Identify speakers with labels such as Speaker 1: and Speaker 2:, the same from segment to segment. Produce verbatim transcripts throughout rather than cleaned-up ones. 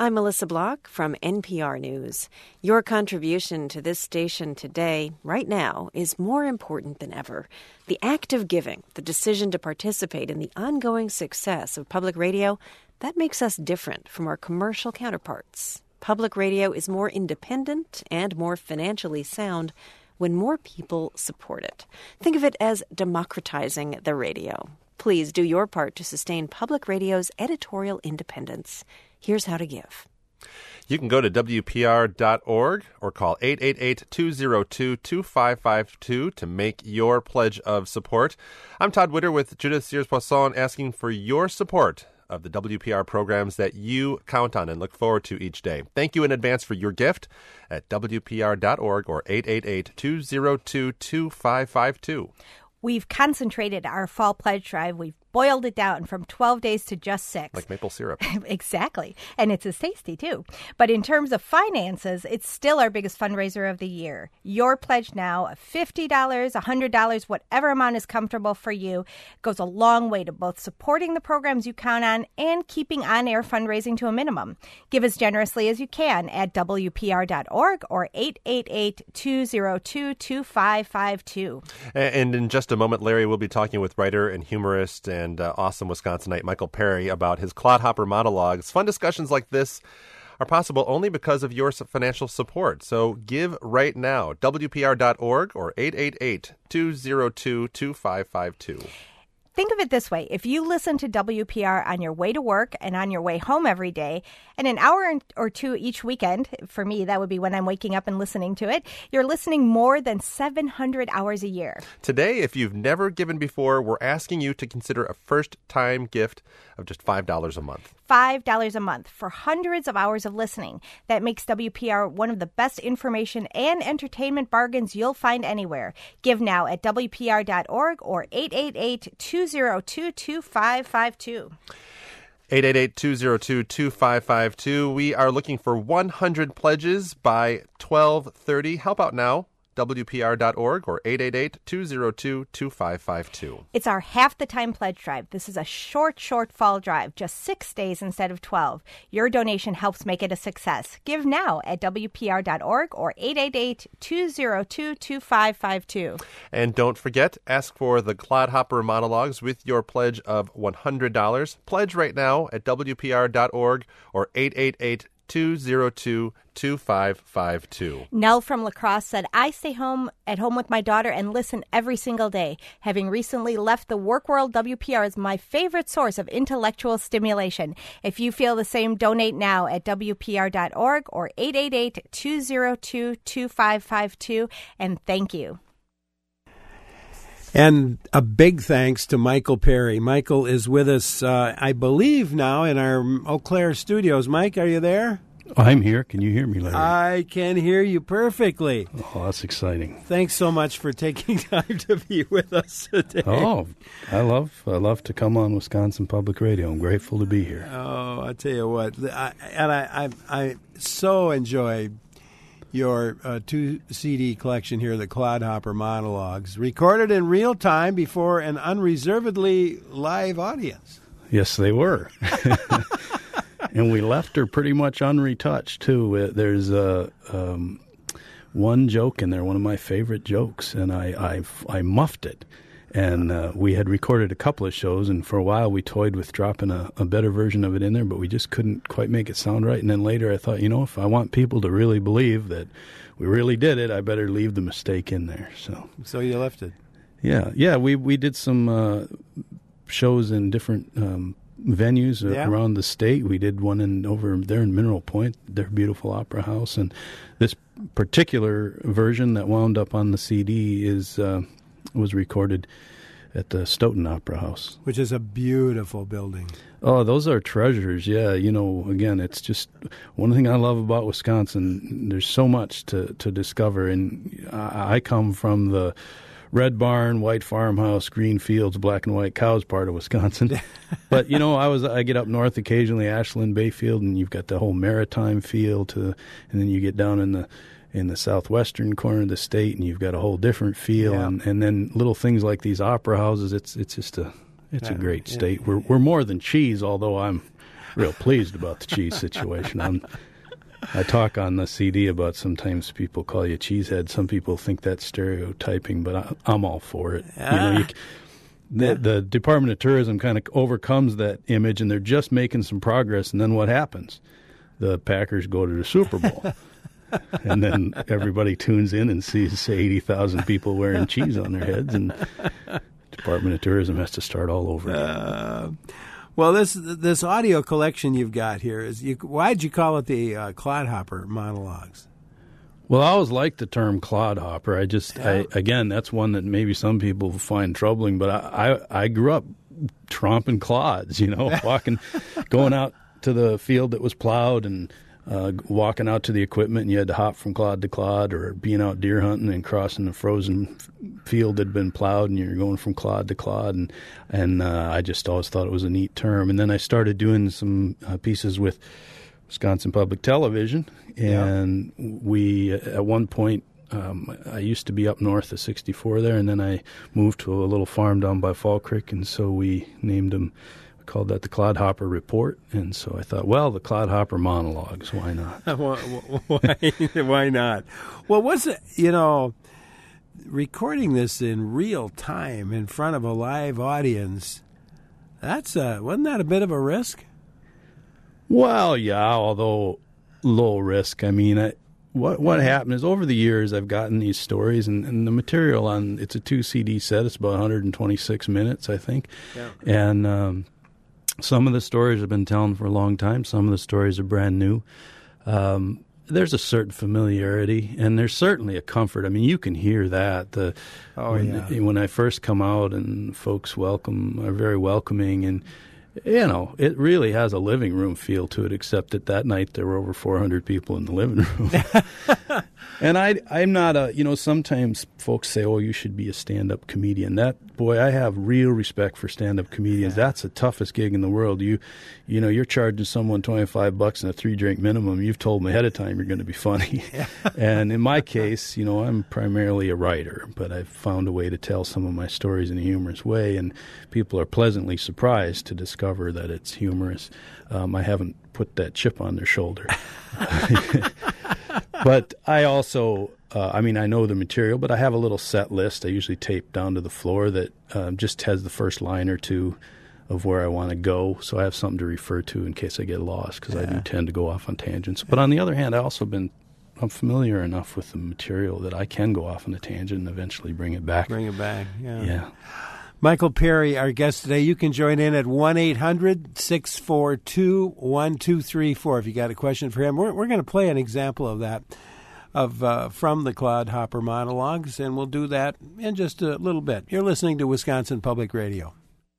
Speaker 1: I'm Melissa Block from N P R News. Your contribution to this station today, right now, is more important than ever. The act of giving, the decision to participate in the ongoing success of public radio, that makes us different from our commercial counterparts. Public radio is more independent and more financially sound when more people support it. Think of it as democratizing the radio. Please do your part to sustain public radio's editorial independence. Here's how to give.
Speaker 2: You can go to W P R dot org or call eight eight eight, two zero two, two five five two to make your pledge of support. I'm Todd Witter with Judith Sears-Poisson asking for your support of the W P R programs that you count on and look forward to each day. Thank you in advance for your gift at W P R dot org or eight eight eight, two zero two, two five five two.
Speaker 3: We've concentrated our fall pledge drive. We've boiled it down from twelve days to just six.
Speaker 2: Like maple syrup.
Speaker 3: Exactly. And it's as tasty, too. But in terms of finances, it's still our biggest fundraiser of the year. Your pledge now of fifty dollars, one hundred dollars, whatever amount is comfortable for you, goes a long way to both supporting the programs you count on and keeping on-air fundraising to a minimum. Give as generously as you can at W P R dot org or eight eight eight, two zero two, two five five two.
Speaker 2: And in just a moment, Larry will be talking with writer and humorist and and uh, awesome Wisconsinite Michael Perry about his Clodhopper monologues. Fun discussions like this are possible only because of your financial support. So give right now, W P R dot org or eight eight eight, two zero two, two five five two.
Speaker 3: Think of it this way. If you listen to W P R on your way to work and on your way home every day, and an hour or two each weekend, for me, that would be when I'm waking up and listening to it, you're listening more than seven hundred hours a year.
Speaker 2: Today, if you've never given before, we're asking you to consider a first-time gift of just five dollars a month.
Speaker 3: five dollars a month for hundreds of hours of listening. That makes W P R one of the best information and entertainment bargains you'll find anywhere. Give now at W P R dot org or eight eight eight, two zero two, two five five two.
Speaker 2: eight eight eight, two zero two, two five five two. We are looking for one hundred pledges by twelve thirty. Help out now. W P R dot org or eight eight eight, two zero two, two five five two.
Speaker 3: It's our half the time pledge drive. This is a short, short fall drive, just six days instead of twelve. Your donation helps make it a success. Give now at W P R dot org or eight eight eight, two zero two, two five five two.
Speaker 2: And don't forget, ask for the Clodhopper monologues with your pledge of one hundred dollars. Pledge right now at W P R dot org or eight eight eight, two zero two, two five five two.
Speaker 3: Nell from La Crosse said, I stay home at home with my daughter and listen every single day. Having recently left the work world, W P R is my favorite source of intellectual stimulation. If you feel the same, donate now at W P R dot org or eight eight eight, two zero two, two five five two. And thank you.
Speaker 4: And a big thanks to Michael Perry. Michael is with us, uh, I believe, now in our Eau Claire studios. Mike, are you there?
Speaker 5: I'm here. Can you hear me, Larry?
Speaker 4: I can hear you perfectly.
Speaker 5: Oh, that's exciting.
Speaker 4: Thanks so much for taking time to be with us today.
Speaker 5: Oh, I love I love to come on Wisconsin Public Radio. I'm grateful to be here.
Speaker 4: Oh, I tell you what, I, and I, I, I so enjoy your uh, two C D collection here, the Clodhopper Monologues, recorded in real time before an unreservedly live audience.
Speaker 5: Yes, they were. And we left her pretty much unretouched, too. Uh, there's uh, um, one joke in there, one of my favorite jokes, and I, I, I muffed it. And uh, we had recorded a couple of shows, and for a while we toyed with dropping a, a better version of it in there, but we just couldn't quite make it sound right. And then later I thought, you know, if I want people to really believe that we really did it, I better leave the mistake in there. So
Speaker 4: so you left it.
Speaker 5: Yeah, yeah. We, we did some uh, shows in different um venues
Speaker 4: yeah.
Speaker 5: around the state. We did one in over there in Mineral Point, their beautiful opera house, and this particular version that wound up on the C D is uh, was recorded at the Stoughton Opera House,
Speaker 4: which is a beautiful building.
Speaker 5: Oh, those are treasures. Yeah, you know, again, it's just one thing I love about Wisconsin. There's so much to to discover, and I, I come from the Red Barn, White Farmhouse, Green Fields, Black and White Cows part of Wisconsin. But, you know, I was I get up north occasionally, Ashland, Bayfield, and you've got the whole maritime feel to, and then you get down in the in the southwestern corner of the state, and you've got a whole different feel.
Speaker 4: Yeah.
Speaker 5: And, and then little things like these opera houses, it's it's just a it's
Speaker 4: yeah.
Speaker 5: a great
Speaker 4: yeah.
Speaker 5: state. We're we're more than cheese, although I'm real pleased about the cheese situation. I'm, I talk on the C D about sometimes people call you cheesehead. Some people think that's stereotyping, but I, I'm all for it.
Speaker 4: Ah.
Speaker 5: You know, you, the, the Department of Tourism kind of overcomes that image, and they're just making some progress. And then what happens? The Packers go to the Super Bowl. And then everybody tunes in and sees, say, eighty thousand people wearing cheese on their heads, and Department of Tourism has to start all over again.
Speaker 4: Uh, well, this this audio collection you've got here is you. Why'd you call it the uh, Clodhopper monologues?
Speaker 5: Well, I always liked the term clodhopper. I just,
Speaker 4: Yeah.
Speaker 5: I, again, that's one that maybe some people find troubling. But I, I, I grew up tromping clods. You know, walking, going out to the field that was plowed and. Uh, walking out to the equipment, and you had to hop from clod to clod, or being out deer hunting and crossing a frozen f- field that had been plowed, and you're going from clod to clod. And and uh, I just always thought it was a neat term. And then I started doing some uh, pieces with Wisconsin Public Television, and yeah. we at one point. Um, I used to be up north of sixty-four there, and then I moved to a little farm down by Fall Creek, and so we named them. Called that the Clodhopper Report, and so I thought, well, the Clodhopper monologues, why not?
Speaker 4: why, why not? Well, what's it, you know, recording this in real time in front of a live audience, that's a, wasn't that a bit of a risk?
Speaker 5: Well, yeah, although low risk. I mean, I, what what happened is over the years I've gotten these stories, and, and the material on, it's a two C D set, it's about one hundred twenty-six minutes, I think,
Speaker 4: yeah.
Speaker 5: and um, some of the stories have been telling for a long time. Some of the stories are brand new. Um, there's a certain familiarity, and there's certainly a comfort. I mean, you can hear that. The,
Speaker 4: oh,
Speaker 5: when,
Speaker 4: yeah.
Speaker 5: when I first come out, and folks welcome are very welcoming, and you know, it really has a living room feel to it, except that that night there were over four hundred people in the living room. And I, I'm not a, you know, sometimes folks say, oh, you should be a stand-up comedian. That, boy, I have real respect for stand-up comedians. Yeah. That's the toughest gig in the world. You, you know, you're charging someone twenty-five bucks and a three-drink minimum. You've told them ahead of time you're going to be funny. Yeah. And in my case, you know, I'm primarily a writer, but I've found a way to tell some of my stories in a humorous way, and people are pleasantly surprised to discover that it's humorous. Um, I haven't put that chip on their shoulder. But I also, uh, I mean, I know the material, but I have a little set list I usually tape down to the floor that um, just has the first line or two of where I want to go, so I have something to refer to in case I get lost, because yeah. I do tend to go off on tangents. But on the other hand, I also been, I'm familiar enough with the material that I can go off on a tangent and eventually bring it back.
Speaker 4: Bring it back, yeah.
Speaker 5: Yeah.
Speaker 4: Michael Perry, our guest today. You can join in at one eight hundred six four two one two three four if you got a question for him. We're, we're going to play an example of that of uh, from the Clodhopper monologues, and we'll do that in just a little bit. You're listening to Wisconsin Public Radio.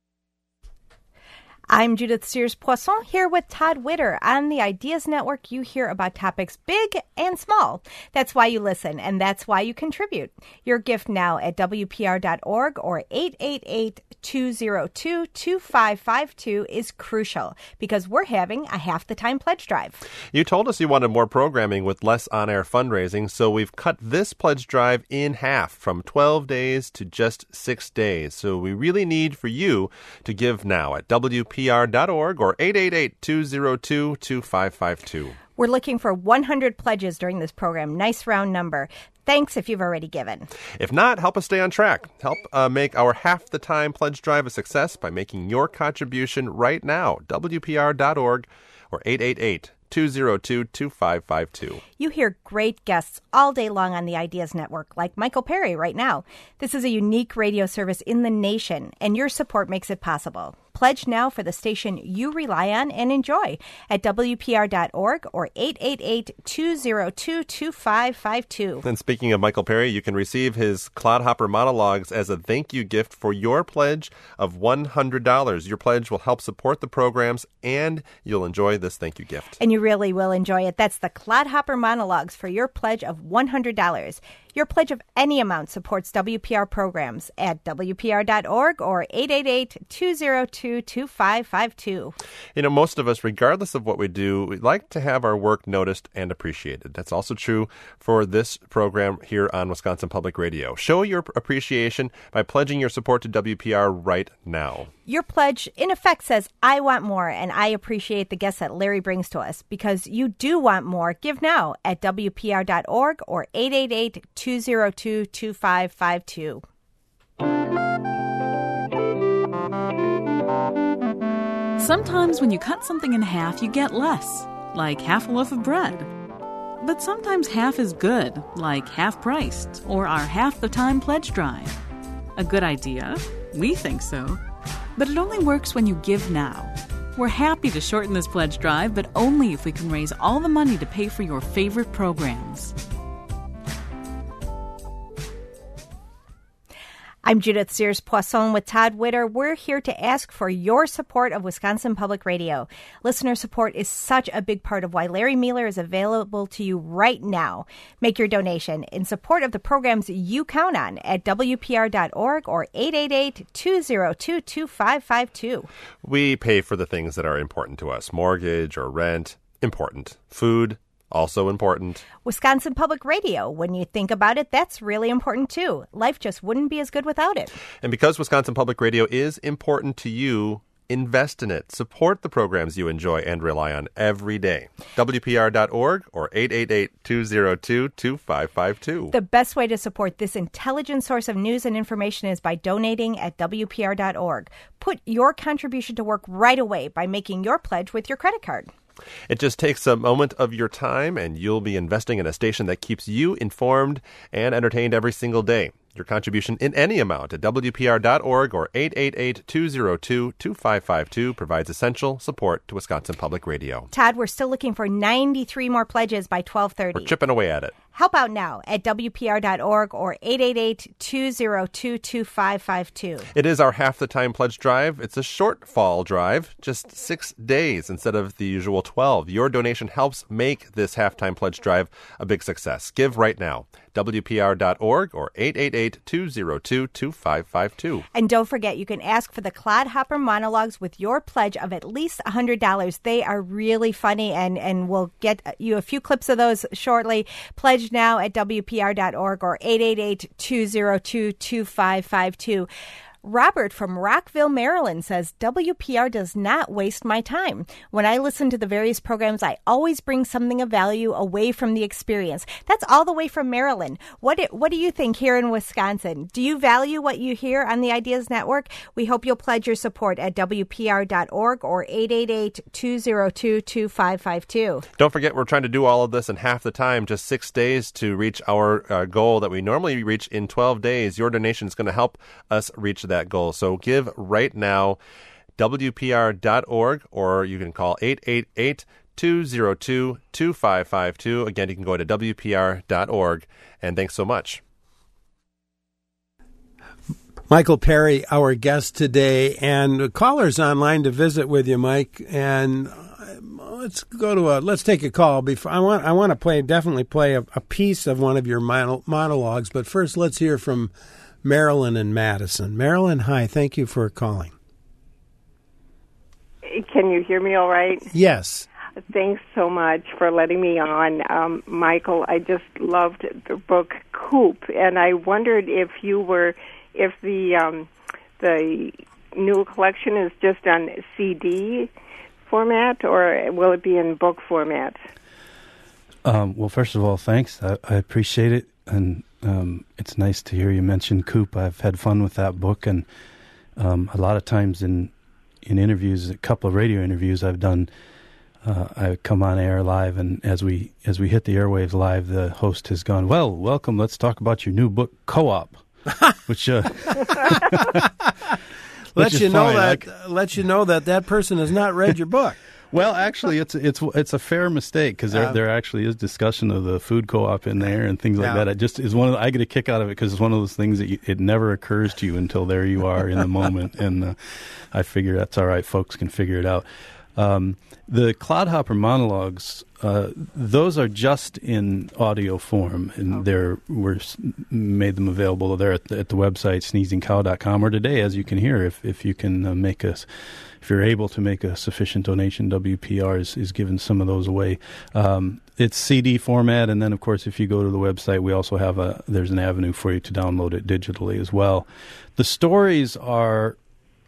Speaker 3: I'm Judith Sears-Poisson here with Todd Witter. On the Ideas Network, you hear about topics big and small. That's why you listen, and that's why you contribute. Your gift now at W P R dot org or eight eight eight, two zero two, two five five two is crucial, because we're having a half the time pledge drive.
Speaker 2: You told us you wanted more programming with less on-air fundraising, so we've cut this pledge drive in half from twelve days to just six days. So we really need for you to give now at W P R dot org or eight eight eight, two zero two, two five five two.
Speaker 3: We're looking for one hundred pledges during this program. Nice round number. Thanks if you've already given.
Speaker 2: If not, help us stay on track. Help uh, make our half the time pledge drive a success by making your contribution right now. W P R dot org or eight eight eight, two zero two, two five five two.
Speaker 3: You hear great guests all day long on the Ideas Network, like Michael Perry right now. This is a unique radio service in the nation, and your support makes it possible. Pledge now for the station you rely on and enjoy at W P R dot org or eight eight eight, two zero two, two five five two.
Speaker 2: And speaking of Michael Perry, you can receive his Clodhopper monologues as a thank you gift for your pledge of one hundred dollars. Your pledge will help support the programs, and you'll enjoy this thank you gift.
Speaker 3: And you really will enjoy it. That's the Clodhopper monologues for your pledge of one hundred dollars. Your pledge of any amount supports W P R programs at W P R dot org or eight eight eight, two zero two, two five five two.
Speaker 2: You know, most of us, regardless of what we do, we like to have our work noticed and appreciated. That's also true for this program here on Wisconsin Public Radio. Show your appreciation by pledging your support to W P R right now.
Speaker 3: Your pledge, in effect, says, I want more, and I appreciate the guests that Larry brings to us. Because you do want more, give now at W P R dot org or eight eight eight, two zero two, two five five two.
Speaker 6: Sometimes when you cut something in half, you get less, like half a loaf of bread. But sometimes half is good, like half priced, or our half the time pledge drive. A good idea? We think so. But it only works when you give now. We're happy to shorten this pledge drive, but only if we can raise all the money to pay for your favorite programs.
Speaker 3: I'm Judith Sears Poisson with Todd Witter. We're here to ask for your support of Wisconsin Public Radio. Listener support is such a big part of why Larry Mealer is available to you right now. Make your donation in support of the programs you count on at W P R dot org or eight eight eight, two zero two, two five five two.
Speaker 2: We pay for the things that are important to us. Mortgage or rent, important. Food, also important.
Speaker 3: Wisconsin Public Radio, when you think about it, that's really important too. Life just wouldn't be as good without it.
Speaker 2: And because Wisconsin Public Radio is important to you, invest in it. Support the programs you enjoy and rely on every day. W P R dot org or eight eight eight, two zero two, two five five two.
Speaker 3: The best way to support this intelligent source of news and information is by donating at W P R dot org. Put your contribution to work right away by making your pledge with your credit card.
Speaker 2: It just takes a moment of your time, and you'll be investing in a station that keeps you informed and entertained every single day. Your contribution in any amount at W P R dot org or eight eight eight, two zero two, two five five two provides essential support to Wisconsin Public Radio.
Speaker 3: Todd, we're still looking for ninety-three more pledges by twelve thirty.
Speaker 2: We're chipping away at it.
Speaker 3: Help out now at W P R dot org or eight eight eight, two zero two, two five five two.
Speaker 2: It is our Half the Time Pledge Drive. It's a short fall drive, just six days instead of the usual twelve. Your donation helps make this Halftime Pledge Drive a big success. Give right now. W P R dot org or eight eight eight, two zero two, two five five two.
Speaker 3: And don't forget, you can ask for the Clodhopper monologues with your pledge of at least one hundred dollars. They are really funny, and, and we'll get you a few clips of those shortly. Pledge now at W P R dot org or eight eight eight, two zero two, two five five two. Robert from Rockville, Maryland says, W P R does not waste my time. When I listen to the various programs, I always bring something of value away from the experience. That's all the way from Maryland. What do, what do you think here in Wisconsin? Do you value what you hear on the Ideas Network? We hope you'll pledge your support at W P R dot org or eight eight eight, two zero two, two five five two.
Speaker 2: Don't forget, we're trying to do all of this in half the time, just six days to reach our uh, goal that we normally reach in twelve days. Your donation is going to help us reach that. that goal. So give right now, W P R dot org, or you can call eight eight eight, two zero two, two five five two. Again, you can go to W P R dot org, and thanks so much.
Speaker 4: Michael Perry, our guest today, and callers online to visit with you, Mike. And let's go to a let's take a call. Before I want I want to play definitely play a, a piece of one of your mono, monologues, but first let's hear from Marilyn and Madison. Marilyn, hi. Thank you for calling.
Speaker 7: Can you hear me all right?
Speaker 4: Yes.
Speaker 7: Thanks so much for letting me on. Um, Michael, I just loved the book Coop, and I wondered if you were, if the um, the new collection is just on C D format, or will it be in book format?
Speaker 5: Um, well, first of all, thanks. I, I appreciate it, and Um, it's nice to hear you mention Coop. I've had fun with that book, and um, a lot of times in in interviews, a couple of radio interviews I've done, uh, I come on air live, and as we as we hit the airwaves live, the host has gone, "Well, welcome. Let's talk about your new book, Co-op," which uh,
Speaker 4: let you know
Speaker 5: fine.
Speaker 4: that
Speaker 5: I,
Speaker 4: uh, let you know that that person has not read your book.
Speaker 5: Well, actually, it's it's it's a fair mistake because there um, there actually is discussion of the food co-op in there and things like yeah. that. It just is one of the, I get a kick out of it because it's one of those things that you, it never occurs to you until there you are in the moment, and uh, I figure that's all right. Folks can figure it out. Um, the Clodhopper monologues, uh, those are just in audio form, and okay. they're we're made them available there at the, at the website sneezing cow dot com, or today, as you can hear, if if you can uh, make us. If you're able to make a sufficient donation, W P R is, is giving some of those away. Um, it's C D format, and then, of course, if you go to the website, we also have a there's an avenue for you to download it digitally as well. The stories are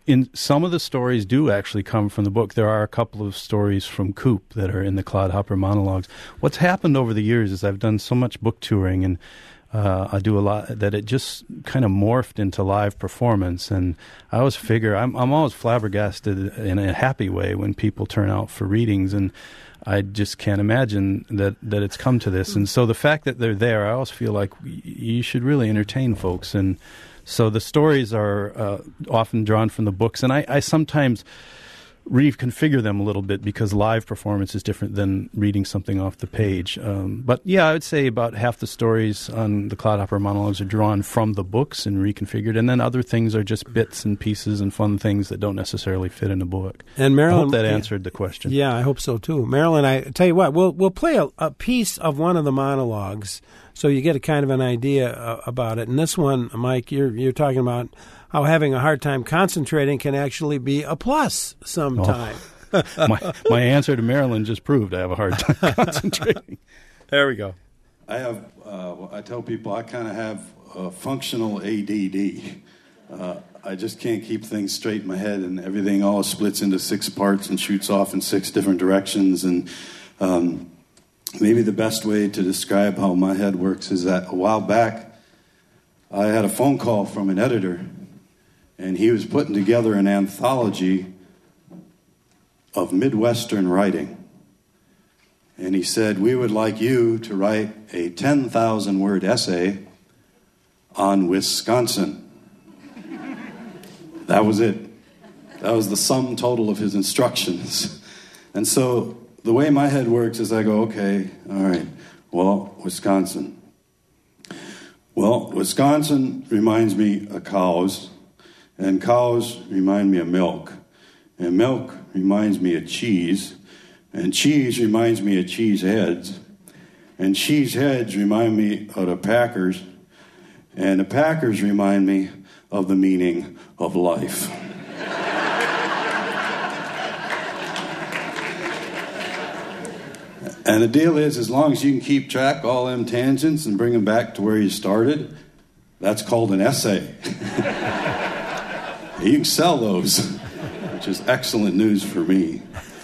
Speaker 5: in some of the stories do actually come from the book. There are a couple of stories from Coop that are in the Clodhopper monologues. What's happened over the years is I've done so much book touring, and uh, I do a lot, that it just kind of morphed into live performance. And I always figure, I'm, I'm always flabbergasted in a happy way when people turn out for readings, and I just can't imagine that, that it's come to this. And so the fact that they're there, I always feel like you should really entertain folks. And so the stories are uh, often drawn from the books, and I, I sometimes reconfigure them a little bit because live performance is different than reading something off the page. Um, but yeah, I would say about half the stories on the Clodhopper monologues are drawn from the books and reconfigured, and then other things are just bits and pieces and fun things that don't necessarily fit in a book.
Speaker 4: And Marilyn,
Speaker 5: I hope that answered the question.
Speaker 4: Yeah, I hope so too. Marilyn, I tell you what, we'll we'll play a, a piece of one of the monologues, so you get a kind of an idea uh, about it. And this one, Mike, you're you're talking about how having a hard time concentrating can actually be a plus sometime.
Speaker 5: Oh, my, my answer to Marilyn just proved I have a hard time concentrating.
Speaker 4: There we go.
Speaker 8: I have. Uh, I tell people I kind of have uh, functional A D D. Uh, I just can't keep things straight in my head, and everything all splits into six parts and shoots off in six different directions. And um, maybe the best way to describe how my head works is that a while back, I had a phone call from an editor, and he was putting together an anthology of Midwestern writing. And he said, we would like you to write a ten thousand word essay on Wisconsin. That was it. That was the sum total of his instructions. And so the way my head works is I go, okay, all right, well, Wisconsin. Well, Wisconsin reminds me of cows, and cows remind me of milk, and milk reminds me of cheese, and cheese reminds me of cheese heads, and cheese heads remind me of the Packers, and the Packers remind me of the meaning of life. And the deal is, as long as you can keep track of all them tangents and bring them back to where you started, that's called an essay. You can sell those, which is excellent news for me.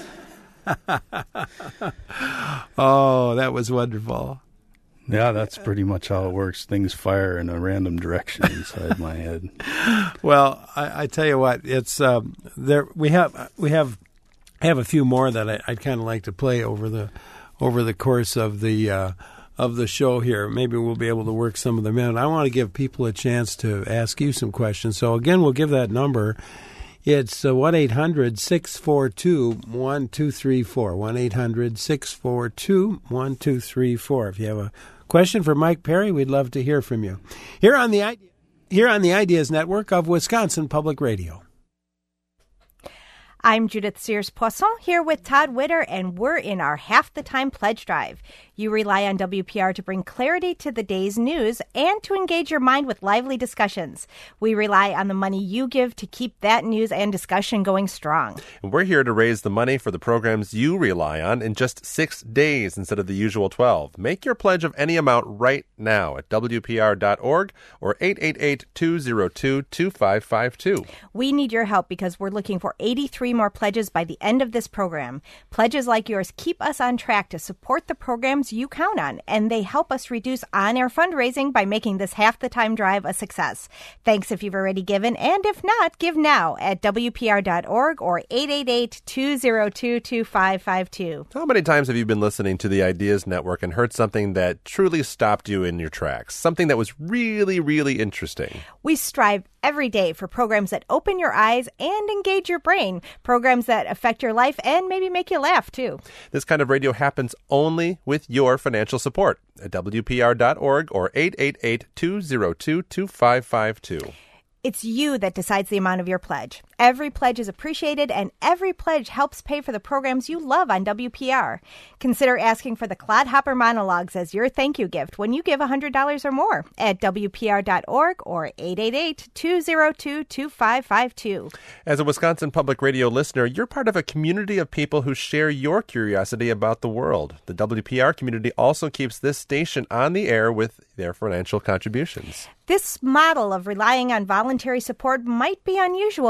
Speaker 4: Oh, that was wonderful.
Speaker 5: Yeah, that's pretty much how it works. Things fire in a random direction inside my head.
Speaker 4: Well, I, I tell you what, it's um, there. We have we have have a few more that I, I'd kind of like to play over the over the course of the uh, of the show here. Maybe we'll be able to work some of them in. I want to give people a chance to ask you some questions. So again, we'll give that number. It's uh, one eight hundred six four two one two three four. one eight hundred six four two one two three four. If you have a question for Mike Perry, we'd love to hear from you. Here on the here on the Ideas Network of Wisconsin Public Radio.
Speaker 3: I'm Judith Sears-Poisson here with Todd Witter, and we're in our Half the Time Pledge Drive. You rely on W P R to bring clarity to the day's news and to engage your mind with lively discussions. We rely on the money you give to keep that news and discussion going strong.
Speaker 2: And we're here to raise the money for the programs you rely on in just six days instead of the usual twelve. Make your pledge of any amount right now at W P R dot org or eight eight eight, two zero two, two five five two.
Speaker 3: We need your help because we're looking for eighty-three more pledges by the end of this program. Pledges like yours keep us on track to support the programs you count on, and they help us reduce on-air fundraising by making this Half the Time Drive a success. Thanks if you've already given, and if not, give now at W P R dot org or eight eight eight, two zero two, two five five two.
Speaker 2: How many times have you been listening to the Ideas Network and heard something that truly stopped you in your tracks? Something that was really, really interesting?
Speaker 3: We strive every day for programs that open your eyes and engage your brain, programs that affect your life and maybe make you laugh, too.
Speaker 2: This kind of radio happens only with your financial support at W P R dot org or eight eight eight, two zero two, two five five two.
Speaker 3: It's you that decides the amount of your pledge. Every pledge is appreciated, and every pledge helps pay for the programs you love on W P R. Consider asking for the Clodhopper Monologues as your thank you gift when you give one hundred dollars or more at W P R dot org or eight eight eight, two zero two, two five five two.
Speaker 2: As a Wisconsin Public Radio listener, you're part of a community of people who share your curiosity about the world. The W P R community also keeps this station on the air with their financial contributions.
Speaker 3: This model of relying on voluntary support might be unusual, but it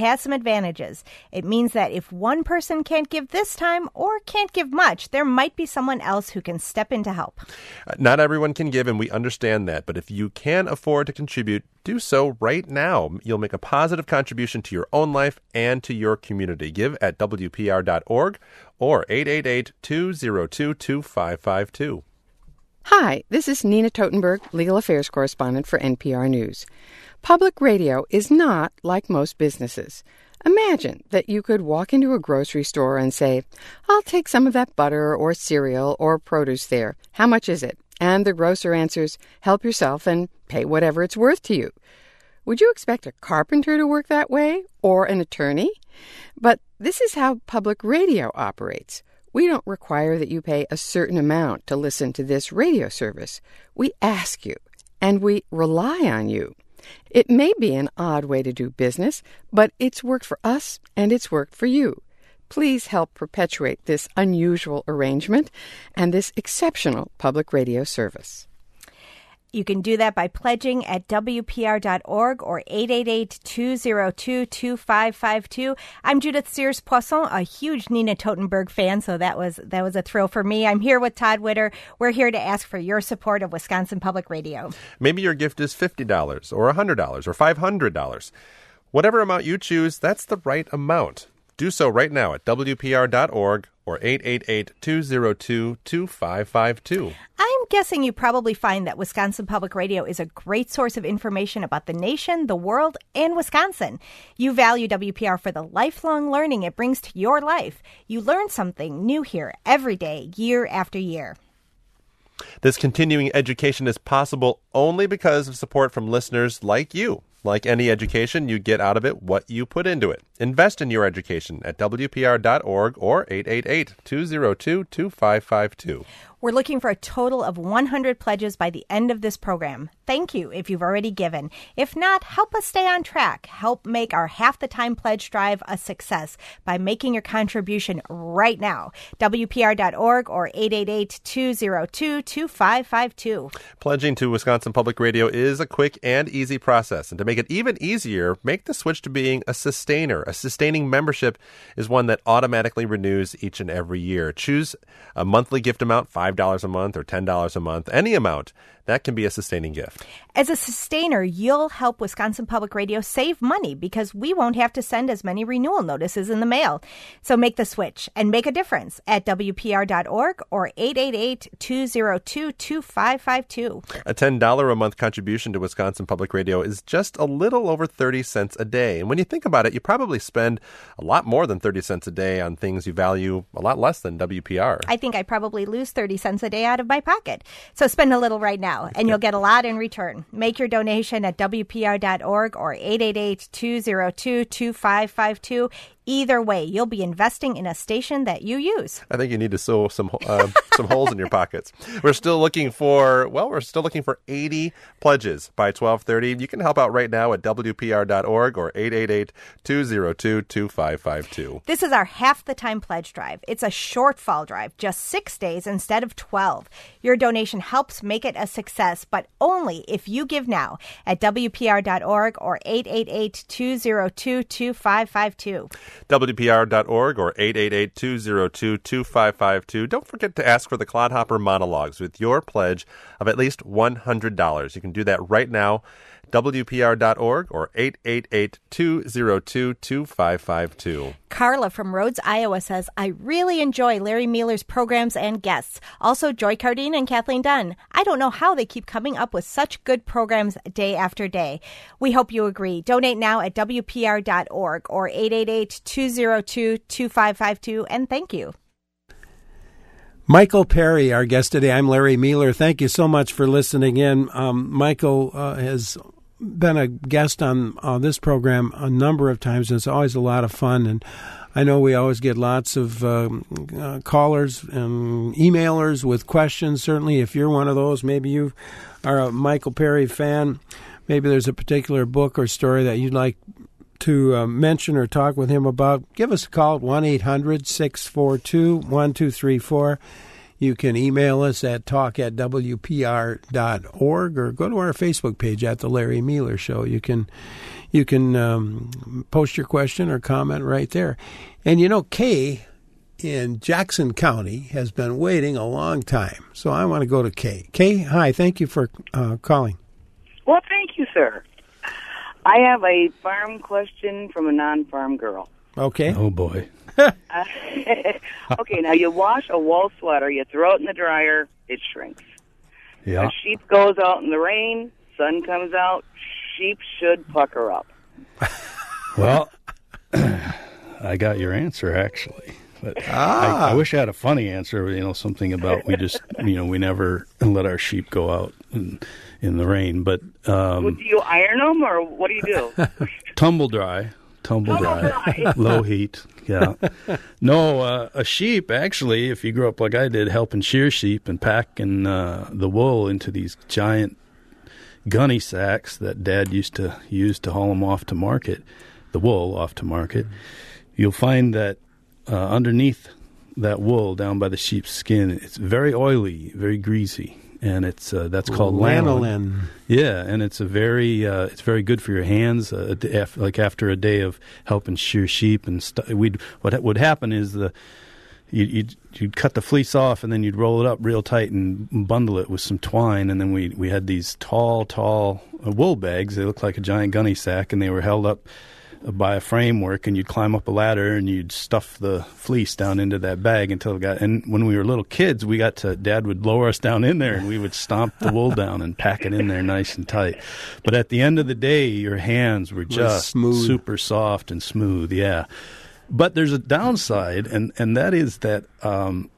Speaker 3: has some advantages. It means that if one person can't give this time or can't give much, there might be someone else who can step in to help.
Speaker 2: Uh, not everyone can give, and we understand that. But if you can afford to contribute, do so right now. You'll make a positive contribution to your own life and to your community. Give at W P R dot org or eight eight eight, two zero two, two five five two.
Speaker 9: Hi, this is Nina Totenberg, legal affairs correspondent for N P R News. Public radio is not like most businesses. Imagine that you could walk into a grocery store and say, I'll take some of that butter or cereal or produce there. How much is it? And the grocer answers, help yourself and pay whatever it's worth to you. Would you expect a carpenter to work that way or an attorney? But this is how public radio operates. We don't require that you pay a certain amount to listen to this radio service. We ask you, and we rely on you. It may be an odd way to do business, but it's worked for us and it's worked for you. Please help perpetuate this unusual arrangement and this exceptional public radio service.
Speaker 3: You can do that by pledging at W P R dot org or eight eight eight, two zero two, two five five two. I'm Judith Sears Poisson, a huge Nina Totenberg fan, so that was that was a thrill for me. I'm here with Todd Witter. We're here to ask for your support of Wisconsin Public Radio.
Speaker 2: Maybe your gift is fifty dollars or one hundred dollars or five hundred dollars. Whatever amount you choose, that's the right amount. Do so right now at W P R dot org or eight eight eight, two zero two, two five five two.
Speaker 3: I'm guessing you probably find that Wisconsin Public Radio is a great source of information about the nation, the world, and Wisconsin. You value W P R for the lifelong learning it brings to your life. You learn something new here every day, year after year.
Speaker 2: This continuing education is possible only because of support from listeners like you. Like any education, you get out of it what you put into it. Invest in your education at W P R dot org or eight eight eight, two zero two, two five five two.
Speaker 3: We're looking for a total of one hundred pledges by the end of this program. Thank you if you've already given. If not, help us stay on track. Help make our Half the Time pledge drive a success by making your contribution right now. W P R dot org or eight eight eight, two zero two, two five five two.
Speaker 2: Pledging to Wisconsin Public Radio is a quick and easy process. And to make it even easier, make the switch to being a sustainer. A sustaining membership is one that automatically renews each and every year. Choose a monthly gift amount, five dollars a month or ten dollars a month, any amount. That can be a sustaining gift.
Speaker 3: As a sustainer, you'll help Wisconsin Public Radio save money because we won't have to send as many renewal notices in the mail. So make the switch and make a difference at W P R dot org or eight eight eight, two zero two, two five five two.
Speaker 2: A ten dollars a month contribution to Wisconsin Public Radio is just a little over thirty cents a day. And when you think about it, you probably spend a lot more than thirty cents a day on things you value a lot less than W P R.
Speaker 3: I think I probably lose thirty cents a day out of my pocket. So spend a little right now, and you'll get a lot in return. Make your donation at W P R dot org or eight eight eight, two zero two, two five five two. Either way, you'll be investing in a station that you use.
Speaker 2: I think you need to sew some uh, some holes in your pockets. We're still looking for, well, we're still looking for eighty pledges by twelve thirty. You can help out right now at W P R dot org or eight eight eight, two zero two, two five five two.
Speaker 3: This is our Half the Time pledge drive. It's a shortfall drive, just six days instead of twelve. Your donation helps make it a success, but only if you give now at W P R dot org or eight eight eight, two zero two, two five five two.
Speaker 2: W P R dot org or eight eight eight, two zero two, two five five two. Don't forget to ask for the Clodhopper monologues with your pledge of at least one hundred dollars. You can do that right now. W P R dot org or eight eight eight, two zero two, two five five two.
Speaker 3: Carla from Rhodes, Iowa says, I really enjoy Larry Mueller's programs and guests. Also, Joy Cardine and Kathleen Dunn. I don't know how they keep coming up with such good programs day after day. We hope you agree. Donate now at W P R dot org or eight eight eight, two zero two, two five five two, and thank you.
Speaker 4: Michael Perry, our guest today. I'm Larry Mueller. Thank you so much for listening in. Um, Michael uh, has been a guest on uh, this program a number of times, and it's always a lot of fun. And I know we always get lots of um, uh, callers and emailers with questions. Certainly, if you're one of those, maybe you are a Michael Perry fan. Maybe there's a particular book or story that you'd like to uh, mention or talk with him about. Give us a call at one eight hundred, six four two, one two three four. You can email us at talk at W P R dot org or go to our Facebook page at The Larry Mueller Show. You can you can um, post your question or comment right there. And, you know, Kay in Jackson County has been waiting a long time. So I want to go to Kay. Kay, hi. Thank you for uh, calling.
Speaker 10: Well, thank you, sir. I have a farm question from a non-farm girl.
Speaker 4: Okay.
Speaker 5: Oh, boy.
Speaker 10: uh, okay, now you wash a wool sweater, you throw it in the dryer, it shrinks.
Speaker 5: Yeah.
Speaker 10: A sheep goes out in the rain, sun comes out, sheep should pucker up.
Speaker 5: Well, I got your answer, actually. But
Speaker 4: ah.
Speaker 5: I, I wish I had a funny answer, you know, something about we just, you know, we never let our sheep go out in, in the rain. But um,
Speaker 10: well, do you iron them, or what do you do?
Speaker 5: Tumble dry. Tumble dry. Low heat. Yeah. No, uh, a sheep, actually, if you grew up like I did, helping shear sheep and packing uh, the wool into these giant gunny sacks that Dad used to use to haul them off to market, the wool off to market, you'll find that uh, underneath that wool down by the sheep's skin, it's very oily, very greasy. And it's uh, that's called lanolin.
Speaker 4: Lanolin.
Speaker 5: Yeah, and it's a very uh, it's very good for your hands. Uh, af- like after a day of helping shear sheep and stuff, we'd what would happen is the you'd, you'd you'd cut the fleece off and then you'd roll it up real tight and bundle it with some twine, and then we we had these tall tall uh, wool bags. They looked like a giant gunny sack, and they were held up by a framework, and you'd climb up a ladder and you'd stuff the fleece down into that bag until it got, and when we were little kids, we got to, Dad would lower us down in there and we would stomp the wool down and pack it in there nice and tight. But at the end of the day, your hands were just
Speaker 4: smooth.
Speaker 5: Super soft and smooth, yeah. But there's a downside, and, and that is that um,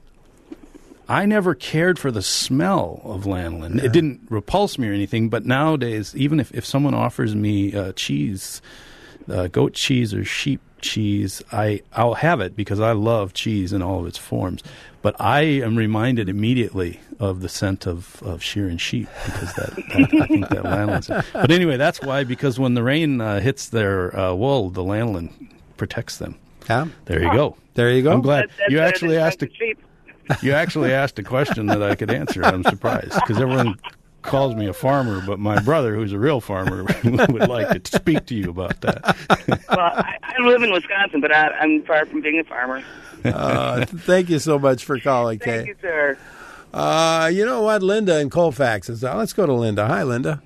Speaker 5: I never cared for the smell of lanolin. Yeah. It didn't repulse me or anything, but nowadays, even if, if someone offers me uh, cheese, Uh, goat cheese or sheep cheese, I, I'll have it because I love cheese in all of its forms. But I am reminded immediately of the scent of, of shearing sheep because that, that I think that lanolin's it. But anyway, that's why, because when the rain uh, hits their uh, wool, the lanolin protects them.
Speaker 4: Yeah.
Speaker 5: There you go.
Speaker 4: There you go.
Speaker 5: I'm glad
Speaker 10: That- that's
Speaker 5: you
Speaker 10: better
Speaker 5: actually
Speaker 10: than
Speaker 5: asked a,
Speaker 10: sheep.
Speaker 5: you actually asked a question that I could answer. I'm surprised because everyone calls me a farmer, but my brother, who's a real farmer, would like to speak to you about that.
Speaker 10: Well, I, I live in Wisconsin, but I, I'm far from being a farmer.
Speaker 4: Uh, thank you so much for calling, Kay.
Speaker 10: Thank you, sir.
Speaker 4: Uh, you know what? Linda in Colfax is. Uh, let's go to Linda. Hi, Linda.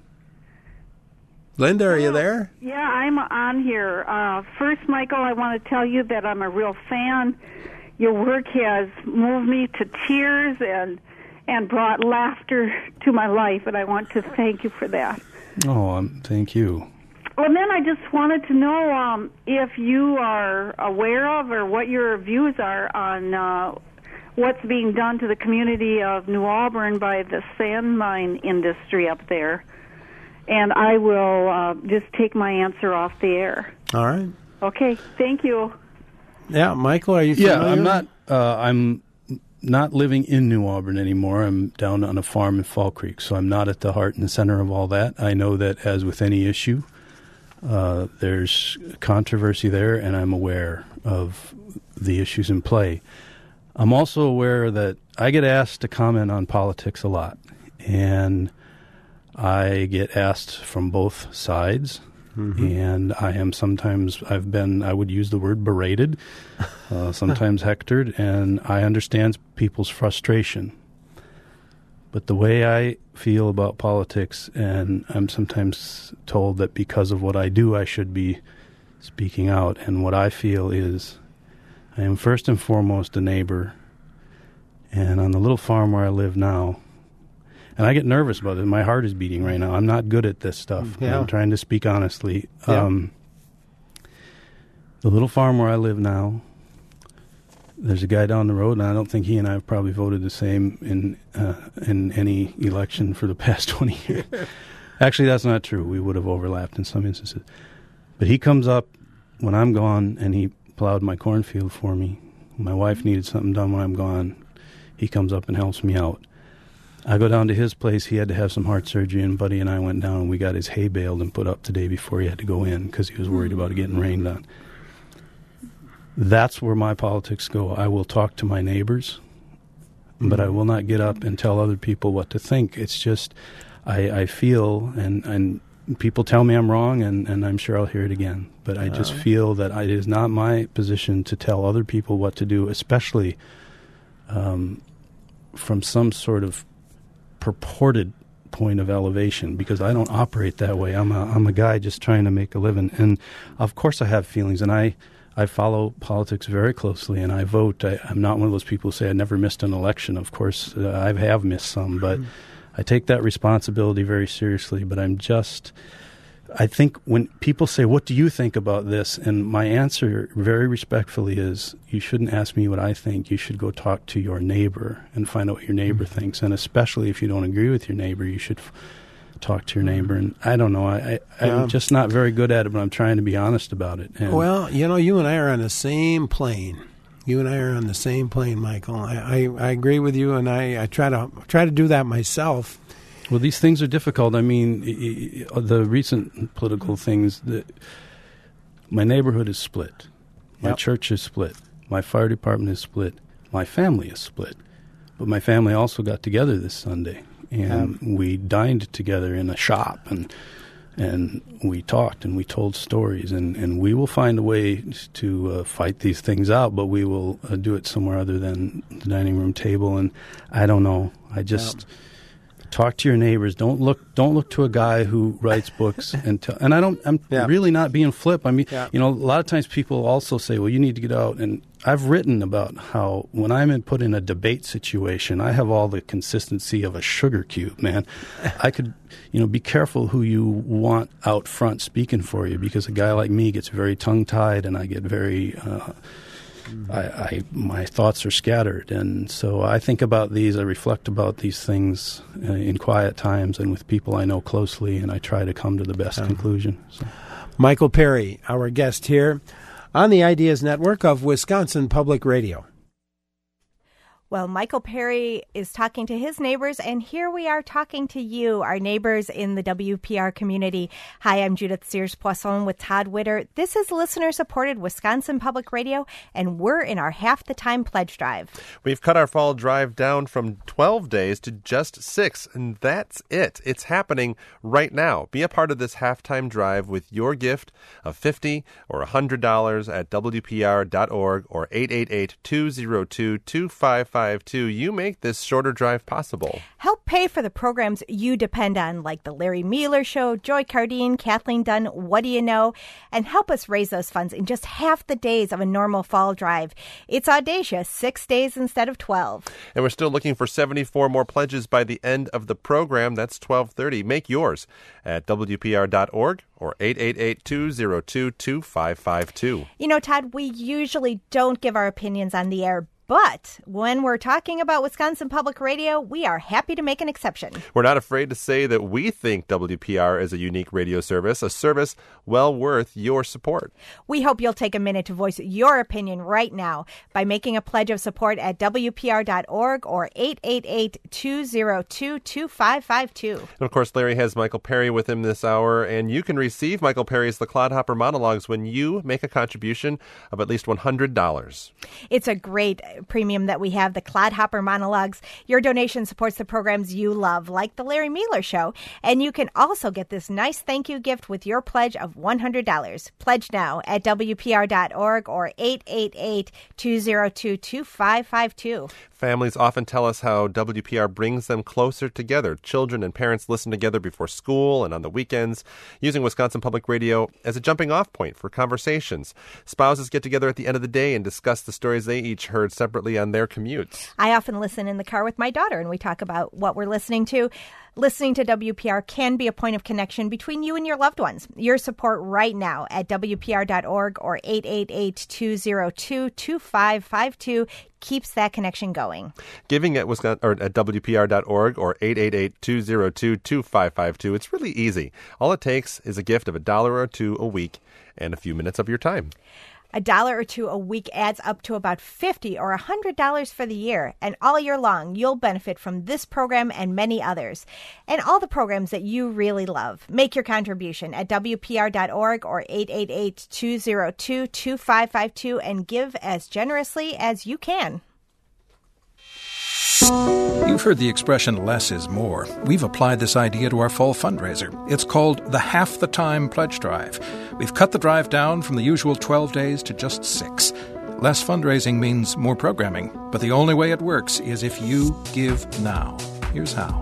Speaker 4: Linda, are you there?
Speaker 11: Yeah, I'm on here. Uh, first, Michael, I want to tell you that I'm a real fan. Your work has moved me to tears and and brought laughter to my life, and I want to thank you for that.
Speaker 5: Oh, um, thank you.
Speaker 11: And then I just wanted to know um, if you are aware of or what your views are on uh, what's being done to the community of New Auburn by the sand mine industry up there. And I will uh, just take my answer off the air.
Speaker 4: All right.
Speaker 11: Okay, thank you.
Speaker 4: Yeah, Michael, are you familiar?
Speaker 5: Yeah, I'm not. Uh, I'm not living in New Auburn anymore. I'm down on a farm in Fall Creek, so I'm not at the heart and the center of all that. I know that, as with any issue, uh, there's controversy there, and I'm aware of the issues in play. I'm also aware that I get asked to comment on politics a lot, and I get asked from both sides. Mm-hmm. And I am sometimes, I've been, I would use the word berated, uh, sometimes hectored, and I understand people's frustration. But the way I feel about politics, and I'm sometimes told that because of what I do, I should be speaking out. And what I feel is I am first and foremost a neighbor. And on the little farm where I live now, and I get nervous about it. My heart is beating right now. I'm not good at this stuff.
Speaker 4: Yeah.
Speaker 5: I'm trying to speak honestly.
Speaker 4: Yeah.
Speaker 5: Um, the little farm where I live now, there's a guy down the road, and I don't think he and I have probably voted the same in uh, in any election for the past twenty years. Actually, that's not true. We would have overlapped in some instances. But he comes up when I'm gone, and he plowed my cornfield for me. My wife needed something done when I'm gone. He comes up and helps me out. I go down to his place. He had to have some heart surgery, and Buddy and I went down, and we got his hay baled and put up the day before he had to go in because he was worried about it getting rained on. That's where my politics go. I will talk to my neighbors, but I will not get up and tell other people what to think. It's just I, I feel, and, and people tell me I'm wrong, and, and I'm sure I'll hear it again. But I just
Speaker 4: Uh.
Speaker 5: feel that I, it is not my position to tell other people what to do, especially um, from some sort of purported point of elevation, because I don't operate that way. I'm a, I'm a guy just trying to make a living. And of course I have feelings, and I, I follow politics very closely, and I vote. I, I'm not one of those people who say I never missed an election. Of course, uh, I have missed some, but I take that responsibility very seriously. But I'm just, I think when people say, what do you think about this? And my answer very respectfully is, you shouldn't ask me what I think. You should go talk to your neighbor and find out what your neighbor mm-hmm. thinks. And especially if you don't agree with your neighbor, you should f- talk to your neighbor. And I don't know, I, I, I'm
Speaker 4: Yeah.
Speaker 5: just not very good at it, but I'm trying to be honest about it. And
Speaker 4: Well, you know, you and I are on the same plane. You and I are on the same plane, Michael. I, I, I agree with you, and I, I try to try to do that myself.
Speaker 5: Well, these things are difficult. I mean, I- I- the recent political things, that my neighborhood is split. My
Speaker 4: Yep.
Speaker 5: church is split. My fire department is split. My family is split. But my family also got together this Sunday, and we dined together in a shop, and and we talked, and we told stories, and, and we will find a way to uh, fight these things out, but we will uh, do it somewhere other than the dining room table. And I don't know. I just... Talk to your neighbors. Don't look. Don't look to a guy who writes books and tell. And I don't. I'm
Speaker 4: Yeah.
Speaker 5: really not being flip. I mean,
Speaker 4: Yeah.
Speaker 5: you know, a lot of times people also say, "Well, you need to get out." And I've written about how when I'm in, put in a debate situation, I have all the consistency of a sugar cube. Man, I could, you know, be careful who you want out front speaking for you, because a guy like me gets very tongue tied, and I get very. Uh, I, I my thoughts are scattered, and so I think about these. I reflect about these things uh, in quiet times and with people I know closely, and I try to come to the best conclusion. So.
Speaker 4: Michael Perry, our guest here on the Ideas Network of Wisconsin Public Radio.
Speaker 3: Well, Michael Perry is talking to his neighbors, and here we are talking to you, our neighbors in the W P R community. Hi, I'm Judith Sears-Poisson with Todd Witter. This is listener-supported Wisconsin Public Radio, and we're in our Half the Time pledge drive.
Speaker 2: We've cut our fall drive down from twelve days to just six, and that's it. It's happening right now. Be a part of this halftime drive with your gift of fifty dollars or one hundred dollars at W P R dot org or eight eight eight, two oh two, two five five two. You make this shorter drive possible.
Speaker 3: Help pay for the programs you depend on, like The Larry Mueller Show, Joy Cardine, Kathleen Dunn, What Do You Know? And help us raise those funds in just half the days of a normal fall drive. It's audacious, six days instead of twelve.
Speaker 2: And we're still looking for seventy-four more pledges by the end of the program. That's twelve thirty. Make yours at W P R dot org or eight eight eight, two oh two, two five five two.
Speaker 3: You know, Todd, we usually don't give our opinions on the air, but when we're talking about Wisconsin Public Radio, we are happy to make an exception.
Speaker 2: We're not afraid to say that we think W P R is a unique radio service, a service well worth your support.
Speaker 3: We hope you'll take a minute to voice your opinion right now by making a pledge of support at W P R dot org or eight eight eight, two oh two, two five five two.
Speaker 2: And of course, Larry has Michael Perry with him this hour, and you can receive Michael Perry's The Clodhopper Monologues when you make a contribution of at least one hundred dollars.
Speaker 3: It's a great premium that we have, the Clodhopper Monologues. Your donation supports the programs you love, like The Larry Mueller Show. And you can also get this nice thank you gift with your pledge of one hundred dollars. Pledge now at W P R dot org or eight eight eight, two oh two, two five five two.
Speaker 2: Families often tell us how W P R brings them closer together. Children and parents listen together before school and on the weekends, using Wisconsin Public Radio as a jumping-off point for conversations. Spouses get together at the end of the day and discuss the stories they each heard separately on their commutes.
Speaker 3: I often listen in the car with my daughter, and we talk about what we're listening to. Listening to W P R can be a point of connection between you and your loved ones. Your support right now at W P R dot org or eight eight eight, two oh two, two five five two keeps that connection going.
Speaker 2: Giving at Wisconsin or at W P R dot org or eight eight eight, two oh two, two five five two. It's really easy. All it takes is a gift of a dollar or two a week and a few minutes of your time.
Speaker 3: A dollar or two a week adds up to about fifty dollars or one hundred dollars for the year. And all year long, you'll benefit from this program and many others. And all the programs that you really love. Make your contribution at W P R dot org or eight eight eight, two oh two, two five five two and give as generously as you can.
Speaker 12: You've heard the expression less is more. We've applied this idea to our fall fundraiser. It's called the Half the Time Pledge Drive. We've cut the drive down from the usual twelve days to just six. Less fundraising means more programming, but the only way it works is if you give now. Here's how.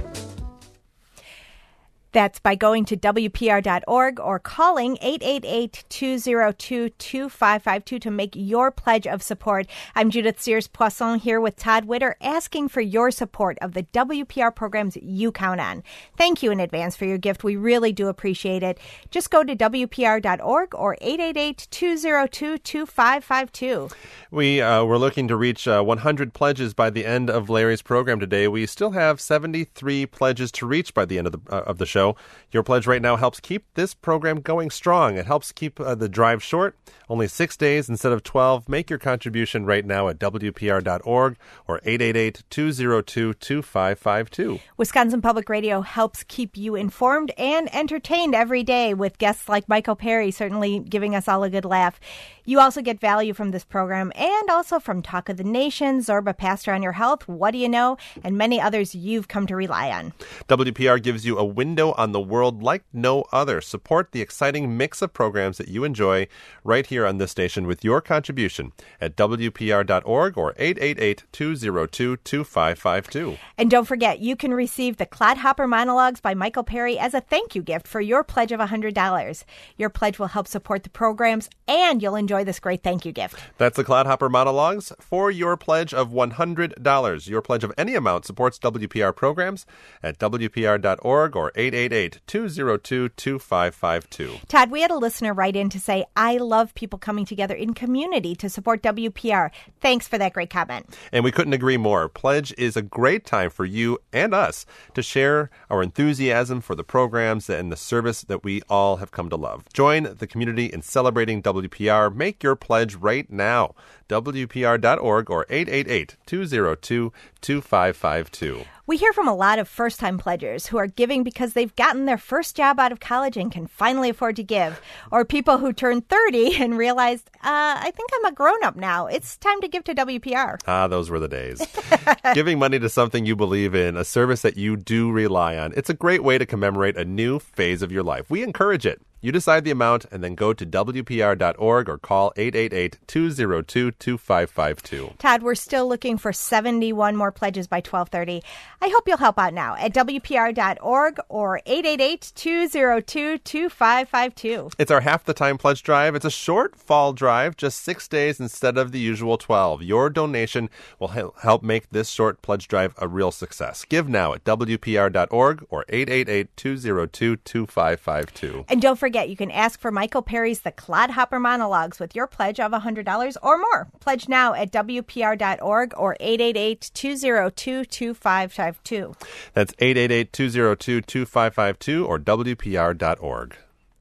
Speaker 3: That's by going to W P R dot org or calling eight eight eight, two oh two, two five five two to make your pledge of support. I'm Judith Sears-Poisson here with Todd Witter, asking for your support of the W P R programs you count on. Thank you in advance for your gift. We really do appreciate it. Just go to W P R dot org or eight eight eight, two oh two, two five five two.
Speaker 2: We uh, were looking to reach uh, one hundred pledges by the end of Larry's program today. We still have seventy-three pledges to reach by the end of the uh, of the show. Your pledge right now helps keep this program going strong. It helps keep uh, the drive short, only six days instead of twelve. Make your contribution right now at W P R dot org or eight eight eight, two oh two, two five five two.
Speaker 3: Wisconsin Public Radio helps keep you informed and entertained every day with guests like Michael Perry, certainly giving us all a good laugh. You also get value from this program and also from Talk of the Nation, Zorba Pastor on Your Health, What Do You Know, and many others you've come to rely on.
Speaker 2: W P R gives you a window on the world like no other. Support the exciting mix of programs that you enjoy right here on this station with your contribution at W P R dot org or eight eight eight, two oh two, two five five two.
Speaker 3: And don't forget, you can receive the Clodhopper Monologues by Michael Perry as a thank you gift for your pledge of one hundred dollars. Your pledge will help support the programs and you'll enjoy this great thank you gift.
Speaker 2: That's the Clodhopper Monologues for your pledge of one hundred dollars. Your pledge of any amount supports W P R programs at W P R dot org or eight eight eight, two oh two, two five five two.
Speaker 3: Todd, we had a listener write in to say, I love people coming together in community to support W P R. Thanks for that great comment.
Speaker 2: And we couldn't agree more. Pledge is a great time for you and us to share our enthusiasm for the programs and the service that we all have come to love. Join the community in celebrating W P R. Make your pledge right now. W P R dot org or eight eight eight, two oh two, two five five two.
Speaker 3: We hear from a lot of first-time pledgers who are giving because they've gotten their first job out of college and can finally afford to give, or people who turn thirty and realized, uh, I think I'm a grown-up now. It's time to give to W P R.
Speaker 2: Ah, those were the days. Giving money to something you believe in, a service that you do rely on, it's a great way to commemorate a new phase of your life. We encourage it. You decide the amount and then go to W P R dot org or call eight eight eight, two oh two, two five five two.
Speaker 3: Todd, we're still looking for seventy-one more pledges by twelve thirty. I hope you'll help out now at W P R dot org or eight eight eight, two oh two, two five five two.
Speaker 2: It's our Half the Time Pledge Drive. It's a short fall drive, just six days instead of the usual twelve. Your donation will help make this short pledge drive a real success. Give now at W P R dot org or eight eight eight, two oh two, two five five two.
Speaker 3: And don't forget, you can ask for Michael Perry's The Clodhopper Monologues with your pledge of one hundred dollars or more. Pledge now at W P R dot org or eight eight eight, two oh two, two five five two.
Speaker 2: That's eight eight eight, two oh two, two five five two or W P R dot org.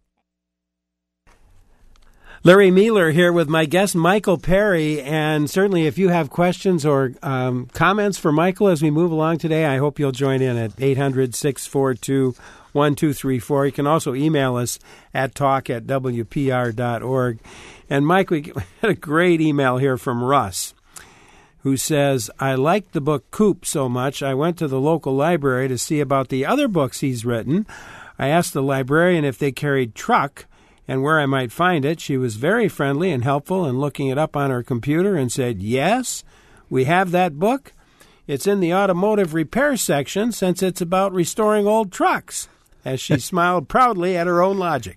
Speaker 4: Larry Mueller here with my guest, Michael Perry. And certainly if you have questions or um, comments for Michael as we move along today, I hope you'll join in at eight hundred, six four two, one two three four. You can also email us at talk at W P R dot org. And Mike, we had a great email here from Russ, who says, I liked the book Coop so much, I went to the local library to see about the other books he's written. I asked the librarian if they carried Truck and where I might find it. She was very friendly and helpful in looking it up on her computer and said, yes, we have that book. It's in the automotive repair section since it's about restoring old trucks, as she smiled proudly at her own logic.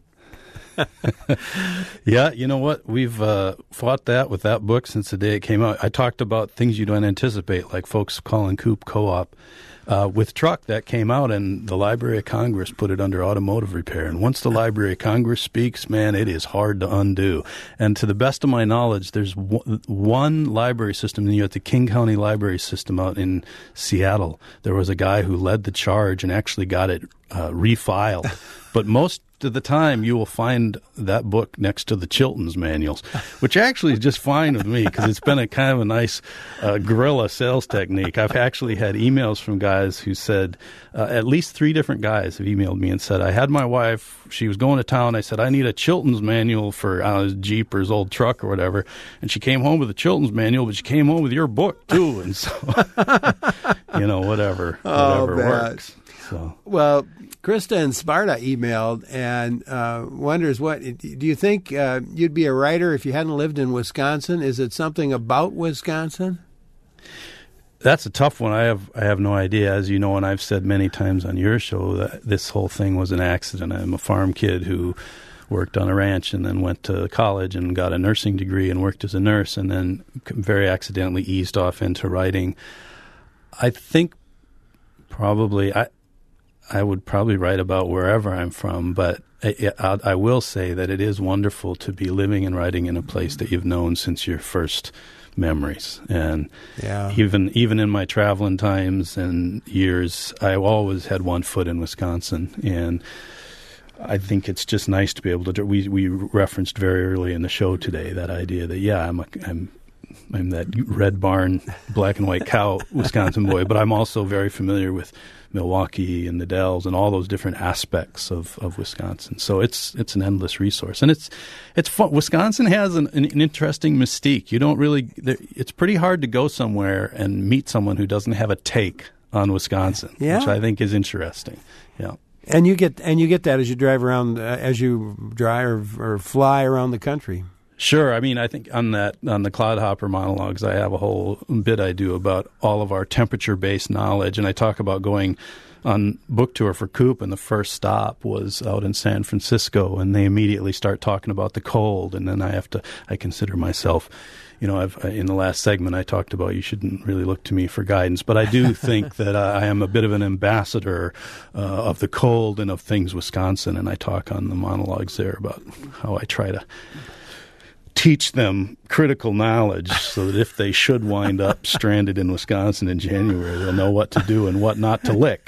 Speaker 5: Yeah, you know what? We've uh, fought that with that book since the day it came out. I talked about things you don't anticipate, like folks calling Coop co-op. Uh, with Truck, that came out, and the Library of Congress put it under automotive repair. And once the Library of Congress speaks, man, it is hard to undo. And to the best of my knowledge, there's w- one library system, and you have the King County Library System out in Seattle. There was a guy who led the charge and actually got it uh, refiled but most of the time you will find that book next to the Chilton's manuals, which actually is just fine with me because it's been a kind of a nice uh, guerrilla sales technique. I've actually had emails from guys who said, uh, at least three different guys have emailed me and said, I had my wife, she was going to town, I said, I need a Chilton's manual for uh, his Jeep or his old truck or whatever, and she came home with a Chilton's manual, but she came home with your book too, and so, you know, whatever,
Speaker 4: Oh,
Speaker 5: whatever
Speaker 4: man.
Speaker 5: works. So.
Speaker 4: Well, Krista in Sparta emailed and uh, wonders what do you think uh, you'd be a writer if you hadn't lived in Wisconsin? Is it something about Wisconsin?
Speaker 5: That's a tough one. I have I have no idea. As you know, and I've said many times on your show, that this whole thing was an accident. I'm a farm kid who worked on a ranch and then went to college and got a nursing degree and worked as a nurse and then very accidentally eased off into writing. I think probably I I would probably write about wherever I'm from, but I, I, I will say that it is wonderful to be living and writing in a place that you've known since your first memories. And
Speaker 4: yeah.
Speaker 5: even even in my traveling times and years, I always had one foot in Wisconsin. And I think it's just nice to be able to. We we referenced very early in the show today that idea that yeah, I'm a, I'm I'm that red barn, black and white cow Wisconsin boy, but I'm also very familiar with Milwaukee and the Dells and all those different aspects of, of Wisconsin. So it's it's an endless resource, and it's it's fun. Wisconsin has an, an, an interesting mystique. You don't really. It's pretty hard to go somewhere and meet someone who doesn't have a take on Wisconsin,
Speaker 4: yeah.
Speaker 5: which I think is interesting. Yeah.
Speaker 4: And you get and you get that as you drive around, uh, as you drive or, or fly around the country.
Speaker 5: Sure. I mean, I think on that on the Clodhopper monologues, I have a whole bit I do about all of our temperature-based knowledge, and I talk about going on book tour for Coop, and the first stop was out in San Francisco, and they immediately start talking about the cold, and then I have to I consider myself, you know, I've in the last segment I talked about you shouldn't really look to me for guidance, but I do think that I am a bit of an ambassador uh, of the cold and of things Wisconsin, and I talk on the monologues there about how I try to teach them critical knowledge so that if they should wind up stranded in Wisconsin in January, they'll know what to do and what not to lick.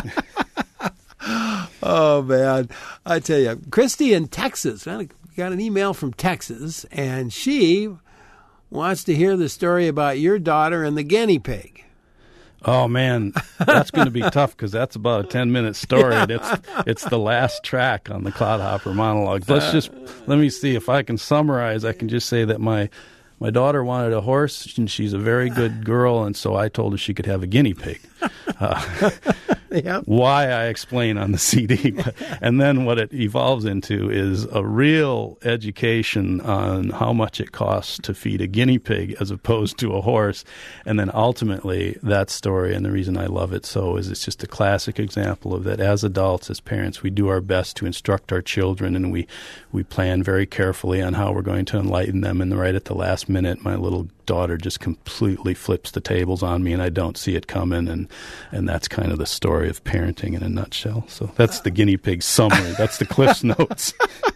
Speaker 4: Oh, man. I tell you, Christy in Texas. I got an email from Texas, and she wants to hear the story about your daughter and the guinea pig.
Speaker 5: Oh, man, that's going to be tough because that's about a ten-minute story, and it's it's the last track on the Clodhopper monologues. Let's just, let me see if I can summarize. I can just say that my my daughter wanted a horse, and she's a very good girl, and so I told her she could have a guinea pig. Uh,
Speaker 4: yep.
Speaker 5: Why, I explain on the C D. And then what it evolves into is a real education on how much it costs to feed a guinea pig as opposed to a horse. And then ultimately that story, and the reason I love it so, is it's just a classic example of that as adults, as parents, we do our best to instruct our children, and we, we plan very carefully on how we're going to enlighten them. And right at the last minute, my little daughter just completely flips the tables on me, and I don't see it coming, and and that's kind of the story of parenting in a nutshell. So that's the guinea pig summary. That's the Cliff's Notes.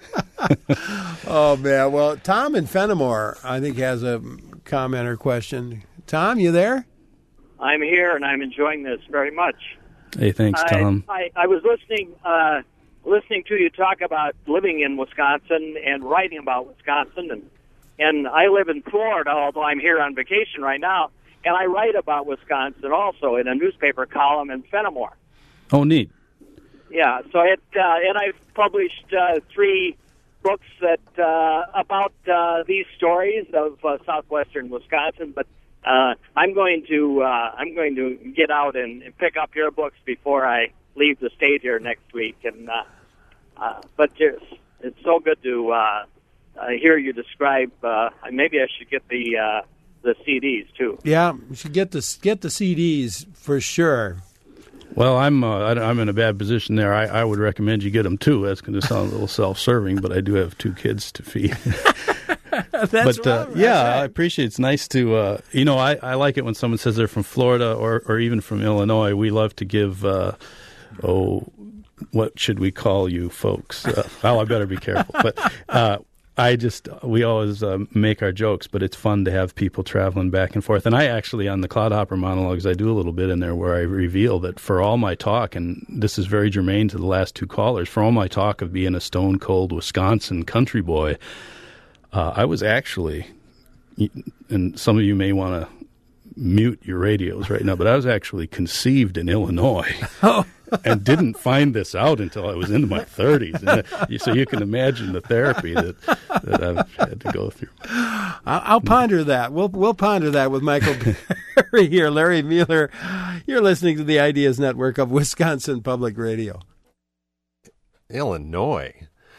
Speaker 4: Oh, man. Well, Tom in Fenimore, I think, has a comment or question. Tom, you there?
Speaker 13: I'm here, and I'm enjoying this very much.
Speaker 5: Hey, thanks, Tom.
Speaker 13: I, I, I was listening uh, listening to you talk about living in Wisconsin and writing about Wisconsin, and And I live in Florida, although I'm here on vacation right now, and I write about Wisconsin also in a newspaper column in Fenimore.
Speaker 5: Oh, neat.
Speaker 13: Yeah, so it uh, and I've published uh, three books that uh, about uh, these stories of uh, southwestern Wisconsin. But uh, I'm going to uh, I'm going to get out and, and pick up your books before I leave the state here next week. And uh, uh, but it's, it's so good to. Uh, I hear you describe. Uh, maybe I should get the uh, the C Ds too.
Speaker 4: Yeah, you should get the get the C Ds for sure.
Speaker 5: Well, I'm uh, I'm in a bad position there. I, I would recommend you get them too. That's going to sound a little self-serving, but I do have two kids to feed.
Speaker 4: That's
Speaker 5: but uh,
Speaker 4: right.
Speaker 5: yeah,
Speaker 4: right.
Speaker 5: I appreciate it. It's nice to uh, you know I, I like it when someone says they're from Florida or or even from Illinois. We love to give uh, oh. What should we call you folks? Uh, well, I better be careful. But uh, I just, we always uh, make our jokes, but it's fun to have people traveling back and forth. And I actually, on the Clodhopper monologues, I do a little bit in there where I reveal that for all my talk, and this is very germane to the last two callers, for all my talk of being a stone-cold Wisconsin country boy, uh, I was actually, and some of you may want to mute your radios right now, but I was actually conceived in Illinois. Oh. And didn't find this out until I was into my thirties. And, uh, so you can imagine the therapy that, that I've had to go through.
Speaker 4: I'll, I'll ponder that. We'll we'll ponder that with Michael Berry here. Larry Mueller, you're listening to the Ideas Network of Wisconsin Public Radio.
Speaker 2: Illinois.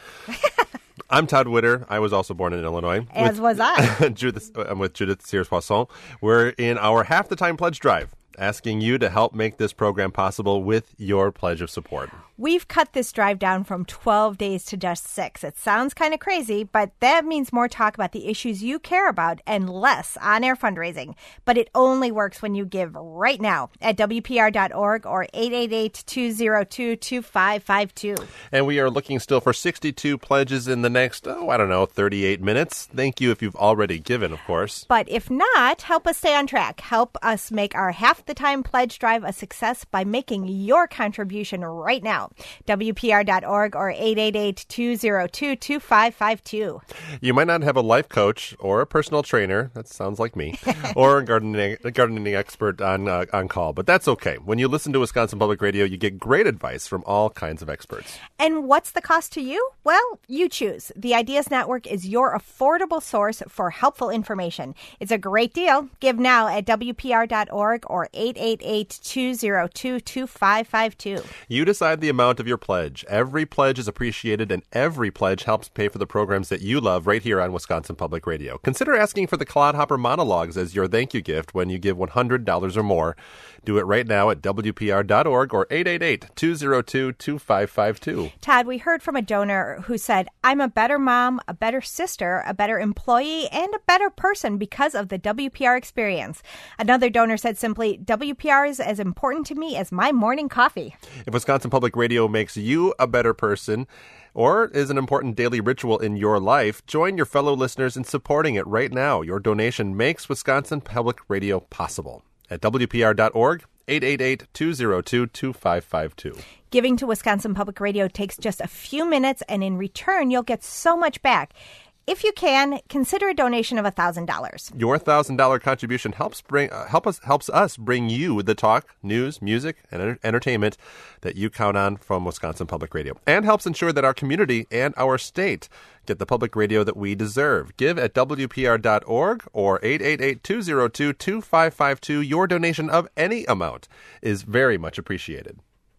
Speaker 2: I'm Todd Witter. I was also born in Illinois.
Speaker 3: As with, was I.
Speaker 2: Judith, I'm with Judith Sears-Poisson. We're in our Half the Time Pledge Drive, asking you to help make this program possible with your pledge of support.
Speaker 3: We've cut this drive down from twelve days to just six. It sounds kind of crazy, but that means more talk about the issues you care about and less on-air fundraising. But it only works when you give right now at W P R dot org or eight eight eight, two zero two, two five five two.
Speaker 2: And we are looking still for sixty-two pledges in the next, oh, I don't know, thirty-eight minutes. Thank you if you've already given, of course.
Speaker 3: But if not, help us stay on track. Help us make our Half the Time Pledge Drive a success by making your contribution right now. W P R dot org or eight eight eight, two zero two, two five five two.
Speaker 2: You might not have a life coach or a personal trainer, that sounds like me, or a gardening, a gardening expert on uh, on call, but that's okay. When you listen to Wisconsin Public Radio, you get great advice from all kinds of experts.
Speaker 3: And what's the cost to you? Well, you choose. The Ideas Network is your affordable source for helpful information. It's a great deal. Give now at W P R dot org or eight eight eight, two zero two, two five five two.
Speaker 2: You decide the amount of your pledge. Every pledge is appreciated, and every pledge helps pay for the programs that you love right here on Wisconsin Public Radio. Consider asking for the Clodhopper monologues as your thank you gift when you give one hundred dollars or more. Do it right now at W P R dot org or eight eight eight, two zero two, two five five two.
Speaker 3: Todd, we heard from a donor who said, I'm a better mom, a better sister, a better employee, and a better person because of the W P R experience. Another donor said simply, W P R is as important to me as my morning coffee.
Speaker 2: If Wisconsin Public Radio makes you a better person, or is an important daily ritual in your life, join your fellow listeners in supporting it right now. Your donation makes Wisconsin Public Radio possible. At W P R dot org, eight eight eight, two zero two, two five five two.
Speaker 3: Giving to Wisconsin Public Radio takes just a few minutes, and in return, you'll get so much back. If you can, consider a donation of one thousand dollars.
Speaker 2: Your one thousand dollars contribution helps bring uh, help us helps us bring you the talk, news, music, and enter- entertainment that you count on from Wisconsin Public Radio, and helps ensure that our community and our state get the public radio that we deserve. Give at W P R dot org or eight eight eight, two zero two, two five five two. Your donation of any amount is very much appreciated.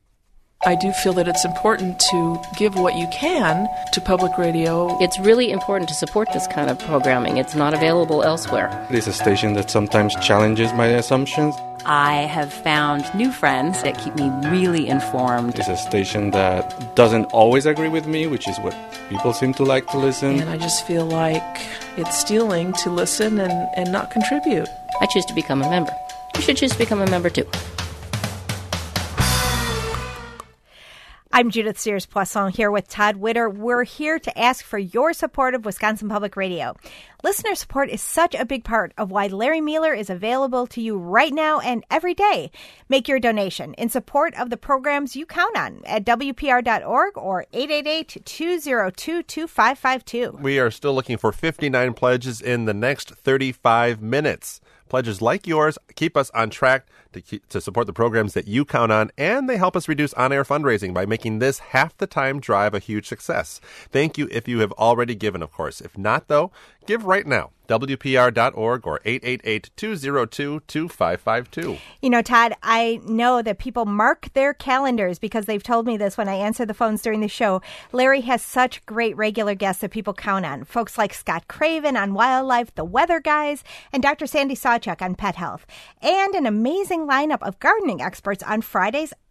Speaker 14: I do feel that it's important to give what you can to public radio.
Speaker 15: It's really important to support this kind of programming. It's not available elsewhere.
Speaker 16: It's a station that sometimes challenges my assumptions.
Speaker 17: I have found new friends that keep me really informed.
Speaker 16: It's a station that doesn't always agree with me, which is what people seem to like to listen.
Speaker 14: And I just feel like it's stealing to listen and, and not contribute.
Speaker 15: I choose to become a member. You should choose to become a member, too.
Speaker 3: I'm Judith Sears-Poisson here with Todd Witter. We're here to ask for your support of Wisconsin Public Radio. Listener support is such a big part of why Larry Mueller is available to you right now and every day. Make your donation in support of the programs you count on at W P R dot org or eight eight eight, two zero two, two five five two.
Speaker 2: We are still looking for fifty-nine pledges in the next thirty-five minutes. Pledges like yours keep us on track to keep, to support the programs that you count on, and they help us reduce on-air fundraising by making this Half the Time Drive a huge success. Thank you if you have already given, of course. If not, though, give right now. W P R dot org or eight eight eight, two zero two, two five five two.
Speaker 3: You know, Todd, I know that people mark their calendars because they've told me this when I answer the phones during the show. Larry has such great regular guests that people count on. Folks like Scott Craven on Wildlife, the Weather Guys, and Doctor Sandy Sawchuk on Pet Health. And an amazing lineup of gardening experts on Fridays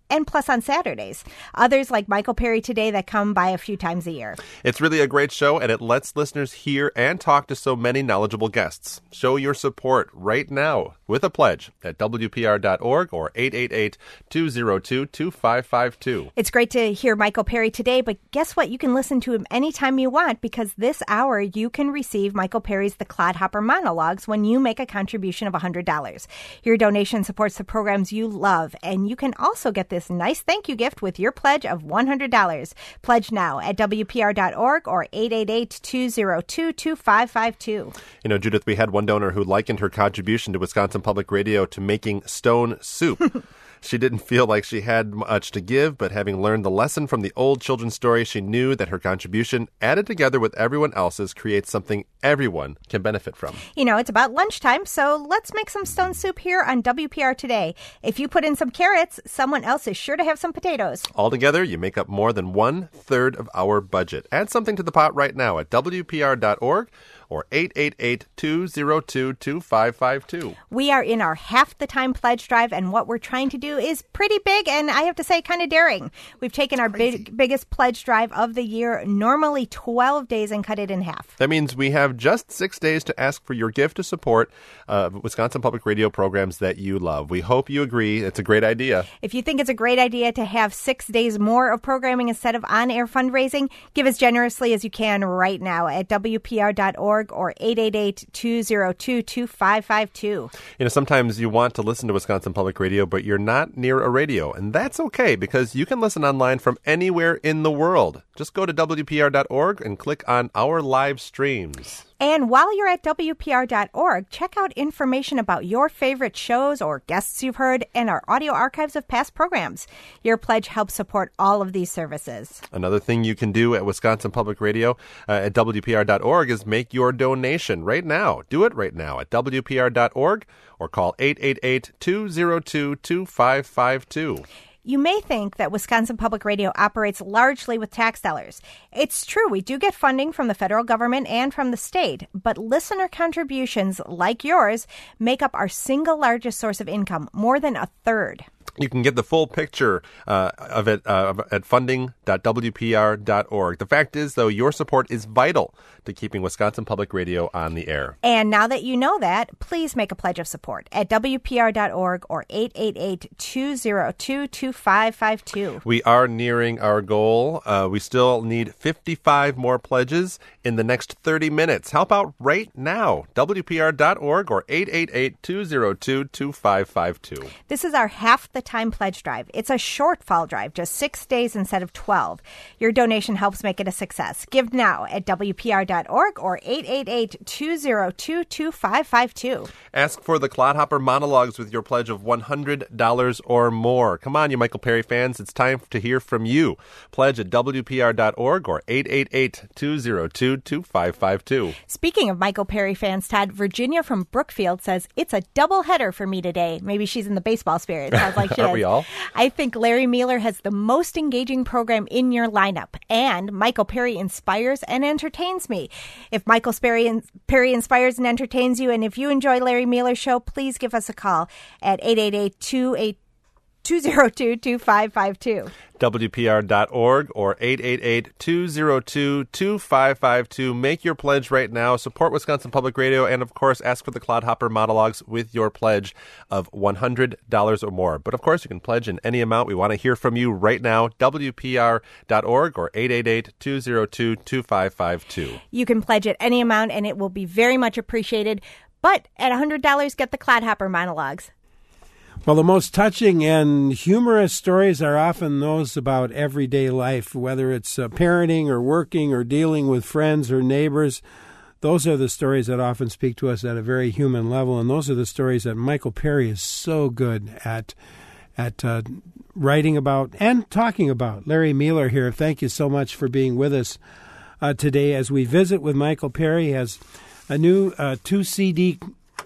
Speaker 3: and plus on Saturdays. Others like Michael Perry Today that come by a few times a year.
Speaker 2: It's really a great show, and it lets listeners hear and talk to so many knowledgeable guests. Show your support right now with a pledge at W P R dot org or eight eight eight, two zero two, two five five two.
Speaker 3: It's great to hear Michael Perry Today, but guess what? You can listen to him anytime you want, because this hour you can receive Michael Perry's The Clodhopper Monologues when you make a contribution of one hundred dollars. Your donation supports the programs you love, and you can also get this nice thank you gift with your pledge of one hundred dollars. Pledge now at W P R dot org or eight eight eight, two zero two, two five five two.
Speaker 2: You know, Judith, we had one donor who likened her contribution to Wisconsin Public Radio to making stone soup. She didn't feel like she had much to give, but having learned the lesson from the old children's story, she knew that her contribution, added together with everyone else's, creates something everyone can benefit from.
Speaker 3: You know, it's about lunchtime, so let's make some stone soup here on W P R Today. If you put in some carrots, someone else is sure to have some potatoes.
Speaker 2: Altogether, you make up more than one-third of our budget. Add something to the pot right now at W P R dot org or eight eight eight, two zero two, two five five two.
Speaker 3: We are in our Half the Time pledge drive, and what we're trying to do is pretty big, and I have to say kind of daring. We've taken our big, biggest pledge drive of the year, normally twelve days, and cut it in half.
Speaker 2: That means we have just six days to ask for your gift to support uh, Wisconsin Public Radio programs that you love. We hope you agree. It's a great idea.
Speaker 3: If you think it's a great idea to have six days more of programming instead of on-air fundraising, give as generously as you can right now at W P R dot org or eight eight eight, two zero two, two five five two.
Speaker 2: You know, sometimes you want to listen to Wisconsin Public Radio, but you're not near a radio, and that's okay because you can listen online from anywhere in the world. Just go to W P R dot org and click on our live streams.
Speaker 3: And while you're at W P R dot org, check out information about your favorite shows or guests you've heard and our audio archives of past programs. Your pledge helps support all of these services.
Speaker 2: Another thing you can do at Wisconsin Public Radio uh, at W P R dot org is make your donation right now. Do it right now at W P R dot org or call eight eight eight, two zero two, two five five two.
Speaker 3: You may think that Wisconsin Public Radio operates largely with tax dollars. It's true, we do get funding from the federal government and from the state, but listener contributions like yours make up our single largest source of income, more than a third.
Speaker 2: You can get the full picture uh, of it uh, at funding dot W P R dot org. The fact is, though, your support is vital to keeping Wisconsin Public Radio on the air.
Speaker 3: And now that you know that, please make a pledge of support at W P R dot org or eight eight eight, two zero two, two five five two.
Speaker 2: We are nearing our goal. Uh, we still need fifty-five more pledges in the next thirty minutes. Help out right now. W P R dot org or eight eight eight, two zero two, two five five two.
Speaker 3: This is our Half the Time pledge drive. It's a short fall drive, just six days instead of twelve. Your donation helps make it a success. Give now at W P R dot org or eight eight eight, two zero two, two five five two.
Speaker 2: Ask for the Clodhopper Monologues with your pledge of one hundred dollars or more. Come on, you Michael Perry fans. It's time to hear from you. Pledge at W P R dot org or eight eight eight, two zero two, two five five two.
Speaker 3: Speaking of Michael Perry fans, Todd, Virginia from Brookfield says, it's a double header for me today. Maybe she's in the baseball spirit. Sounds like she
Speaker 2: Are we all?
Speaker 3: I think Larry Mueller has the most engaging program in your lineup, and Michael Perry inspires and entertains me. If Michael Perry, Perry inspires and entertains you, and if you enjoy Larry Mueller's show, please give us a call at eight eight eight, two eight two zero two, two five five two.
Speaker 2: W P R dot org or eight eight eight, two zero two, two five five two. Make your pledge right now. Support Wisconsin Public Radio and, of course, ask for the Clodhopper Monologues with your pledge of one hundred dollars or more. But, of course, you can pledge in any amount. We want to hear from you right now. W P R dot org or eight eight eight, two zero two, two five five two.
Speaker 3: You can pledge at any amount, and it will be very much appreciated. But at one hundred dollars, get the Clodhopper Monologues.
Speaker 4: Well, the most touching and humorous stories are often those about everyday life, whether it's uh, parenting or working or dealing with friends or neighbors. Those are the stories that often speak to us at a very human level, and those are the stories that Michael Perry is so good at at uh, writing about and talking about. Larry Mueller here, thank you so much for being with us uh, today as we visit with Michael Perry. He has a new uh, two C D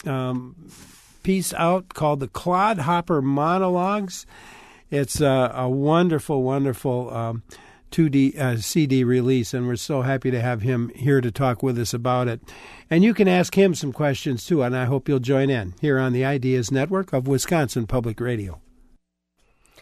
Speaker 4: um piece out called the Clodhopper Monologues. It's uh, a wonderful, wonderful um, two D uh, C D release, and we're so happy to have him here to talk with us about it. And you can ask him some questions, too, and I hope you'll join in here on the Ideas Network of Wisconsin Public Radio.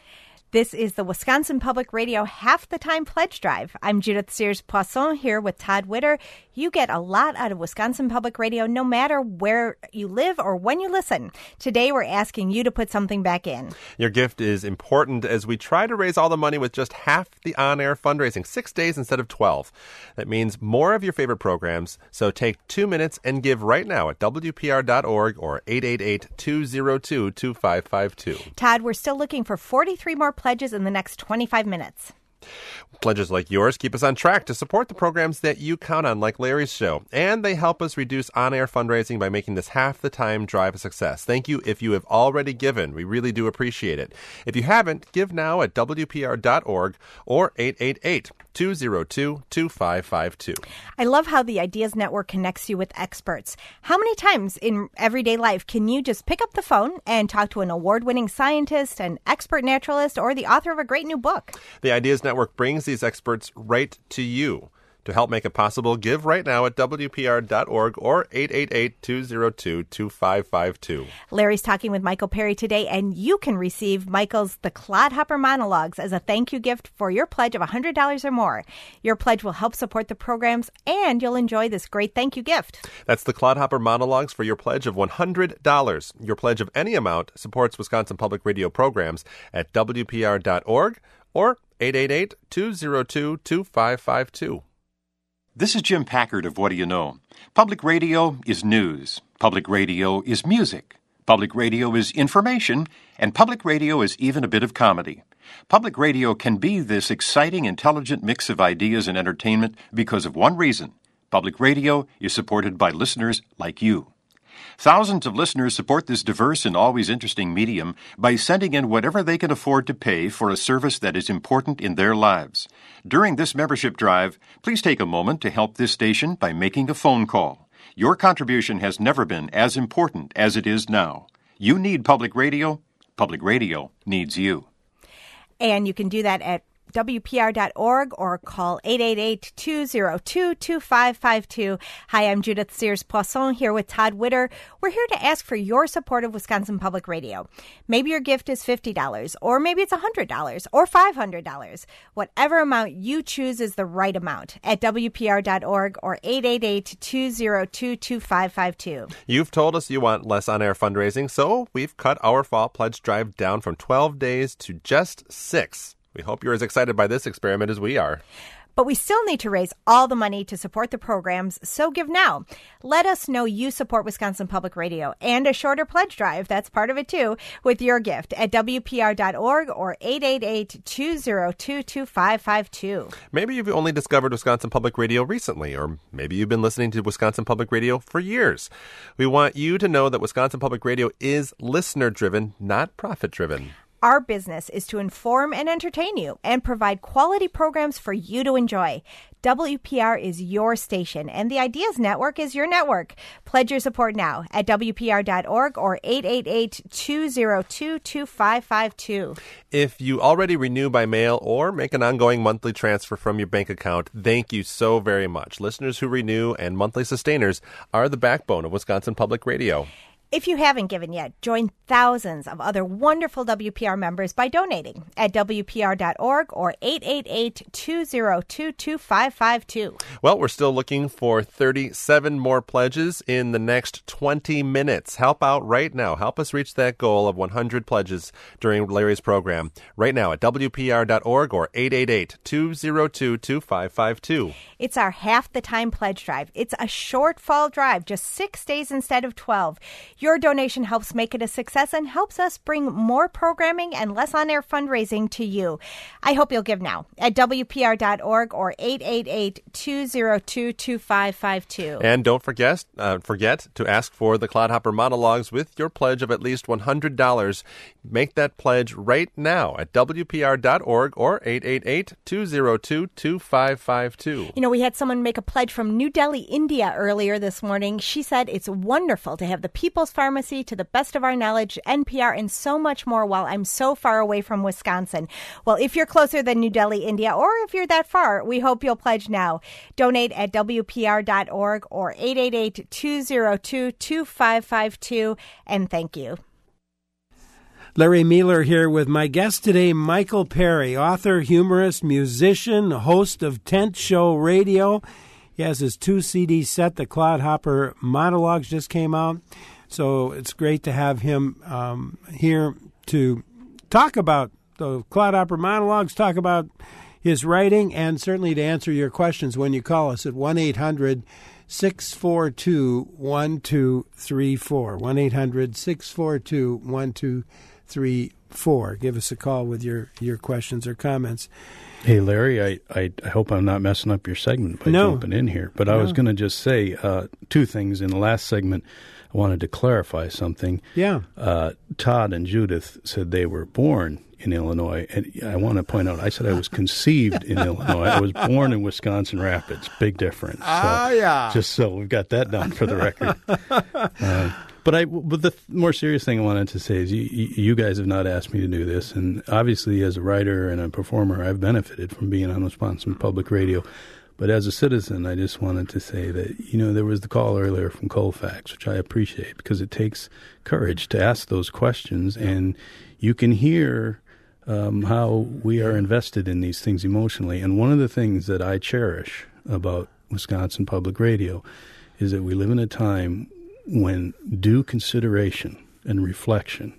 Speaker 3: This is the Wisconsin Public Radio Half the Time Pledge Drive. I'm Judith Sears-Poisson here with Todd Witter. You get a lot out of Wisconsin Public Radio no matter where you live or when you listen. Today we're asking you to put something back in.
Speaker 2: Your gift is important as we try to raise all the money with just half the on-air fundraising, six days instead of twelve. That means more of your favorite programs, so take two minutes and give right now at W P R dot org or eight eight eight, two zero two, two five five two.
Speaker 3: Todd, we're still looking for forty-three more pledges in the next twenty-five minutes.
Speaker 2: Pledges like yours keep us on track to support the programs that you count on, like Larry's show. And they help us reduce on-air fundraising by making this half the time drive a success. Thank you if you have already given. We really do appreciate it. If you haven't, give now at W P R dot org or eight eight eight, two zero two, two five five two.
Speaker 3: I love how the Ideas Network connects you with experts. How many times in everyday life can you just pick up the phone and talk to an award-winning scientist, an expert naturalist, or the author of a great new book?
Speaker 2: The Ideas Network brings these experts right to you. To help make it possible, give right now at W P R dot org or eight eight eight, two zero two, two five five two.
Speaker 3: Larry's talking with Michael Perry today, and you can receive Michael's The Clodhopper Monologues as a thank you gift for your pledge of one hundred dollars or more. Your pledge will help support the programs, and you'll enjoy this great thank you gift.
Speaker 2: That's The Clodhopper Monologues for your pledge of one hundred dollars. Your pledge of any amount supports Wisconsin Public Radio programs at W P R dot org or eight eight eight, two zero two, two five five two.
Speaker 18: This is Jim Packard of What Do You Know? Public radio is news. Public radio is music. Public radio is information. And public radio is even a bit of comedy. Public radio can be this exciting, intelligent mix of ideas and entertainment because of one reason. Public radio is supported by listeners like you. Thousands of listeners support this diverse and always interesting medium by sending in whatever they can afford to pay for a service that is important in their lives. During this membership drive, please take a moment to help this station by making a phone call. Your contribution has never been as important as it is now. You need public radio. Public radio needs you.
Speaker 3: And you can do that at W P R dot org or call eight eight eight, two zero two, two five five two. Hi, I'm Judith Sears-Poisson here with Todd Witter. We're here to ask for your support of Wisconsin Public Radio. Maybe your gift is fifty dollars, or maybe it's one hundred dollars, or five hundred dollars. Whatever amount you choose is the right amount at W P R dot org or eight eight eight, two zero two, two five five two.
Speaker 2: You've told us you want less on-air fundraising, so we've cut our fall pledge drive down from twelve days to just six. We hope you're as excited by this experiment as we are.
Speaker 3: But we still need to raise all the money to support the programs, so give now. Let us know you support Wisconsin Public Radio and a shorter pledge drive, that's part of it too, with your gift at W P R dot org or eight eight eight, two zero two, two five five two.
Speaker 2: Maybe you've only discovered Wisconsin Public Radio recently, or maybe you've been listening to Wisconsin Public Radio for years. We want you to know that Wisconsin Public Radio is listener-driven, not profit-driven.
Speaker 3: Our business is to inform and entertain you and provide quality programs for you to enjoy. W P R is your station, and the Ideas Network is your network. Pledge your support now at W P R dot org or eight eight eight, two zero two, two five five two.
Speaker 2: If you already renew by mail or make an ongoing monthly transfer from your bank account, thank you so very much. Listeners who renew and monthly sustainers are the backbone of Wisconsin Public Radio.
Speaker 3: If you haven't given yet, join thousands of other wonderful W P R members by donating at W P R dot org or eight eight eight, two zero two, two five five two.
Speaker 2: Well, we're still looking for thirty-seven more pledges in the next twenty minutes. Help out right now. Help us reach that goal of one hundred pledges during Larry's program. Right now at W P R dot org or eight eight eight, two zero two, two five five two.
Speaker 3: It's our half the time pledge drive. It's a short fall drive, just six days instead of twelve. Your donation helps make it a success and helps us bring more programming and less on-air fundraising to you. I hope you'll give now at W P R dot org or eight eight eight, two zero two, two five five two.
Speaker 2: And don't forget, uh, forget to ask for the Clodhopper Monologues with your pledge of at least one hundred dollars. Make that pledge right now at W P R dot org or eight eight eight, two zero two, two five five two.
Speaker 3: You know, we had someone make a pledge from New Delhi, India earlier this morning. She said it's wonderful to have the People's Pharmacy, to the best of our knowledge, N P R, and so much more while I'm so far away from Wisconsin. Well, if you're closer than New Delhi, India, or if you're that far, we hope you'll pledge now. Donate at W P R dot org or eight eight eight, two zero two, two five five two, and thank you.
Speaker 4: Larry Mueller here with my guest today, Michael Perry, author, humorist, musician, host of Tent Show Radio. He has his two C D set, the Clodhopper Monologues, just came out. So it's great to have him um, here to talk about the Clodhopper Monologues, talk about his writing, and certainly to answer your questions when you call us at one eight hundred six four two one two three four. one eight hundred six four two one two three four. Give us a call with your, your questions or comments.
Speaker 5: Hey, Larry, I, I, I hope I'm not messing up your segment by
Speaker 4: no.
Speaker 5: jumping in here. But
Speaker 4: no.
Speaker 5: I was going to just say uh, two things. In the last segment, I wanted to clarify something.
Speaker 4: Yeah.
Speaker 5: Uh, Todd and Judith said they were born in Illinois. And I want to point out, I said I was conceived in Illinois. I was born in Wisconsin Rapids. Big difference.
Speaker 4: Ah,
Speaker 5: so,
Speaker 4: yeah.
Speaker 5: Just so we've got that down for the record. uh, But I, but the more serious thing I wanted to say is you, you guys have not asked me to do this, and obviously as a writer and a performer, I've benefited from being on Wisconsin Public Radio. But as a citizen, I just wanted to say that, you know, there was the call earlier from Colfax, which I appreciate because it takes courage to ask those questions, and you can hear um, how we are invested in these things emotionally. And one of the things that I cherish about Wisconsin Public Radio is that we live in a time when due consideration and reflection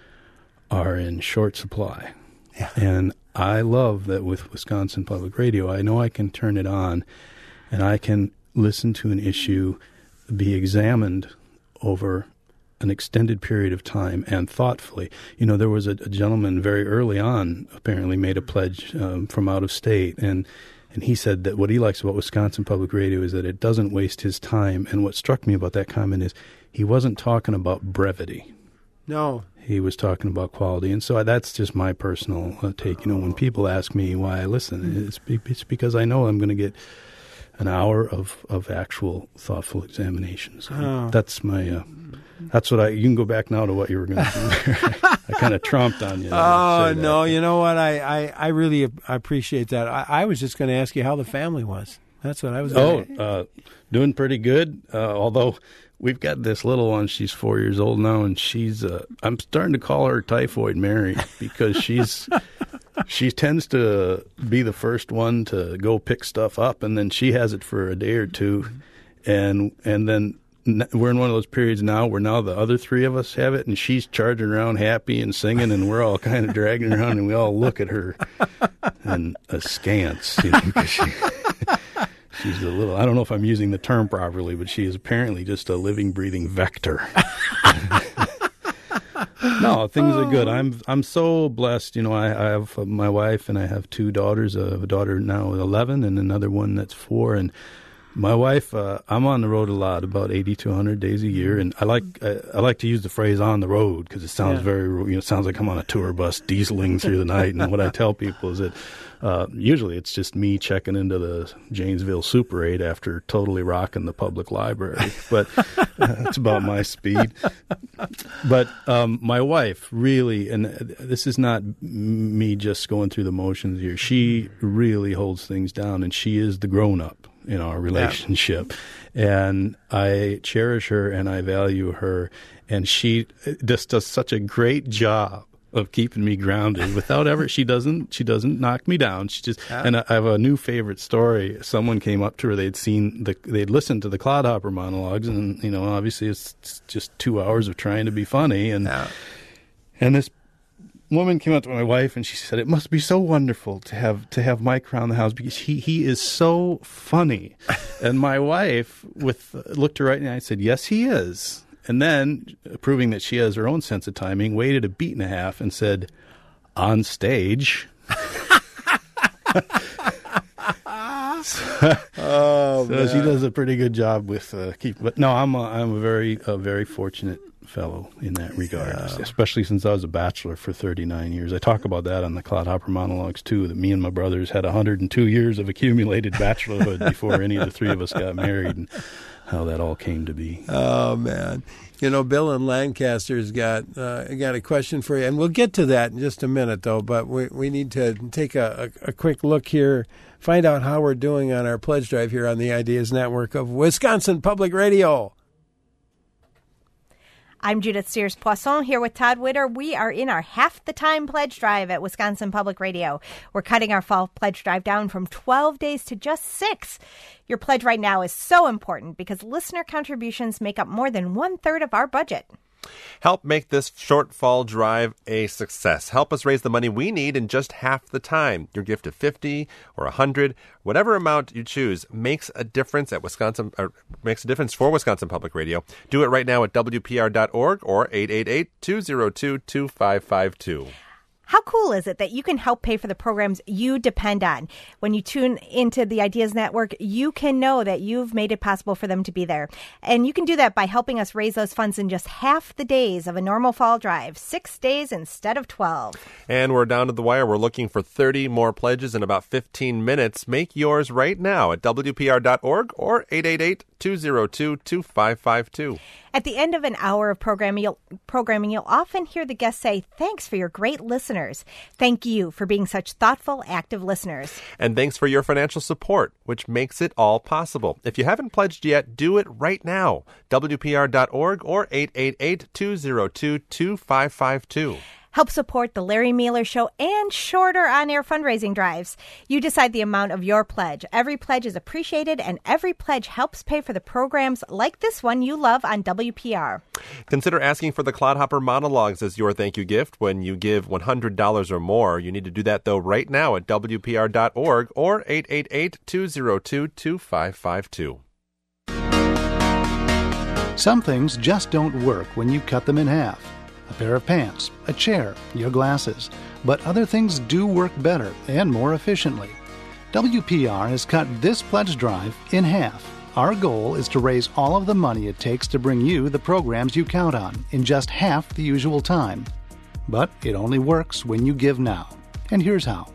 Speaker 5: are in short supply.
Speaker 4: Yeah.
Speaker 5: And I love that with Wisconsin Public Radio, I know I can turn it on and I can listen to an issue be examined over an extended period of time and thoughtfully. You know, there was a, a gentleman very early on apparently made a pledge um, from out of state, and And he said that what he likes about Wisconsin Public Radio is that it doesn't waste his time. And what struck me about that comment is he wasn't talking about brevity.
Speaker 4: No.
Speaker 5: He was talking about quality. And so that's just my personal uh, take. You know, when people ask me why I listen, it's, be, it's because I know I'm going to get an hour of, of actual thoughtful examination. So
Speaker 4: oh.
Speaker 5: that's my... Uh, That's what I. You can go back now to what you were going to do. I kind of trumped on you.
Speaker 4: Oh no! You know what? I, I, I really I appreciate that. I, I was just going to ask you how the family was. That's what I was.
Speaker 5: Oh,
Speaker 4: gonna...
Speaker 5: uh, doing pretty good. Uh, although we've got this little one. She's four years old now, and she's. Uh, I'm starting to call her Typhoid Mary because she's. She tends to be the first one to go pick stuff up, and then she has it for a day or two, and and then. We're in one of those periods now where now the other three of us have it, and she's charging around happy and singing, and we're all kind of dragging her around, and we all look at her and askance. You know, 'cause she, she's a little, I don't know if I'm using the term properly, but she is apparently just a living, breathing vector. No, things are good. I'm I'm so blessed. You know, I, I have my wife, and I have two daughters. I have a daughter now eleven and another one that's four, and my wife, uh, I'm on the road a lot, about eighty to one hundred days a year, and I like I, I like to use the phrase "on the road" because it sounds yeah. very, you know, it sounds like I'm on a tour bus dieseling through the night. And what I tell people is that uh, usually it's just me checking into the Janesville Super eight after totally rocking the public library, but uh, it's about my speed. But um, my wife really, and this is not me just going through the motions here. She really holds things down, and she is the grown-up in our relationship. Yeah. And I cherish her and I value her. And she just does such a great job of keeping me grounded without ever, she doesn't, she doesn't knock me down. She just, yeah. and I have a new favorite story. Someone came up to her, they'd seen the, they'd listened to the Clodhopper monologues, and, you know, obviously it's, it's just two hours of trying to be funny. And, yeah. and this woman came up to my wife and she said, "It must be so wonderful to have to have Mike around the house because he, he is so funny." And my wife with looked her right in the eye and said, "Yes, he is." And then, proving that she has her own sense of timing, waited a beat and a half and said, "On stage." so,
Speaker 4: oh,
Speaker 5: so she does a pretty good job with uh, keep. But no, I'm a, I'm a very a very fortunate fellow in that regard, yeah. especially since I was a bachelor for thirty-nine years. I talk about that on the Clodhopper monologues too, that me and my brothers had one hundred two years of accumulated bachelorhood before any of the three of us got married, and how that all came to be.
Speaker 4: Oh, man. You know, Bill in Lancaster's got uh, got a question for you, and we'll get to that in just a minute, though, but we, we need to take a, a, a quick look here, find out how we're doing on our pledge drive here on the Ideas Network of Wisconsin Public Radio.
Speaker 3: I'm Judith Sears-Poisson here with Todd Witter. We are in our Half the Time Pledge Drive at Wisconsin Public Radio. We're cutting our fall pledge drive down from twelve days to just six. Your pledge right now is so important because listener contributions make up more than one-third of our budget.
Speaker 2: Help make this short fall drive a success. Help us raise the money we need in just half the time. Your gift of fifty or one hundred, whatever amount you choose, makes a difference at Wisconsin. Or makes a difference for Wisconsin Public Radio. Do it right now at W P R dot org or eight eight eight, two zero two, two five five two.
Speaker 3: How cool is it that you can help pay for the programs you depend on? When you tune into the Ideas Network, you can know that you've made it possible for them to be there. And you can do that by helping us raise those funds in just half the days of a normal fall drive, six days instead of twelve.
Speaker 2: And we're down to the wire. We're looking for thirty more pledges in about fifteen minutes. Make yours right now at W P R dot org or eight eight eight, two zero two, two five five two.
Speaker 3: At the end of an hour of programming you'll, programming, you'll often hear the guests say, "Thanks for your great listeners." Thank you for being such thoughtful, active listeners.
Speaker 2: And thanks for your financial support, which makes it all possible. If you haven't pledged yet, do it right now. W P R dot org or eight eight eight, two zero two, two five five two.
Speaker 3: Help support the Larry Mueller Show and shorter on-air fundraising drives. You decide the amount of your pledge. Every pledge is appreciated, and every pledge helps pay for the programs like this one you love on W P R.
Speaker 2: Consider asking for the Clodhopper monologues as your thank you gift when you give one hundred dollars or more. You need to do that, though, right now at W P R dot org or eight eight eight, two zero two, two five five two.
Speaker 19: Some things just don't work when you cut them in half. A pair of pants, a chair, your glasses. But other things do work better and more efficiently. W P R has cut this pledge drive in half. Our goal is to raise all of the money it takes to bring you the programs you count on in just half the usual time. But it only works when you give now. And here's how.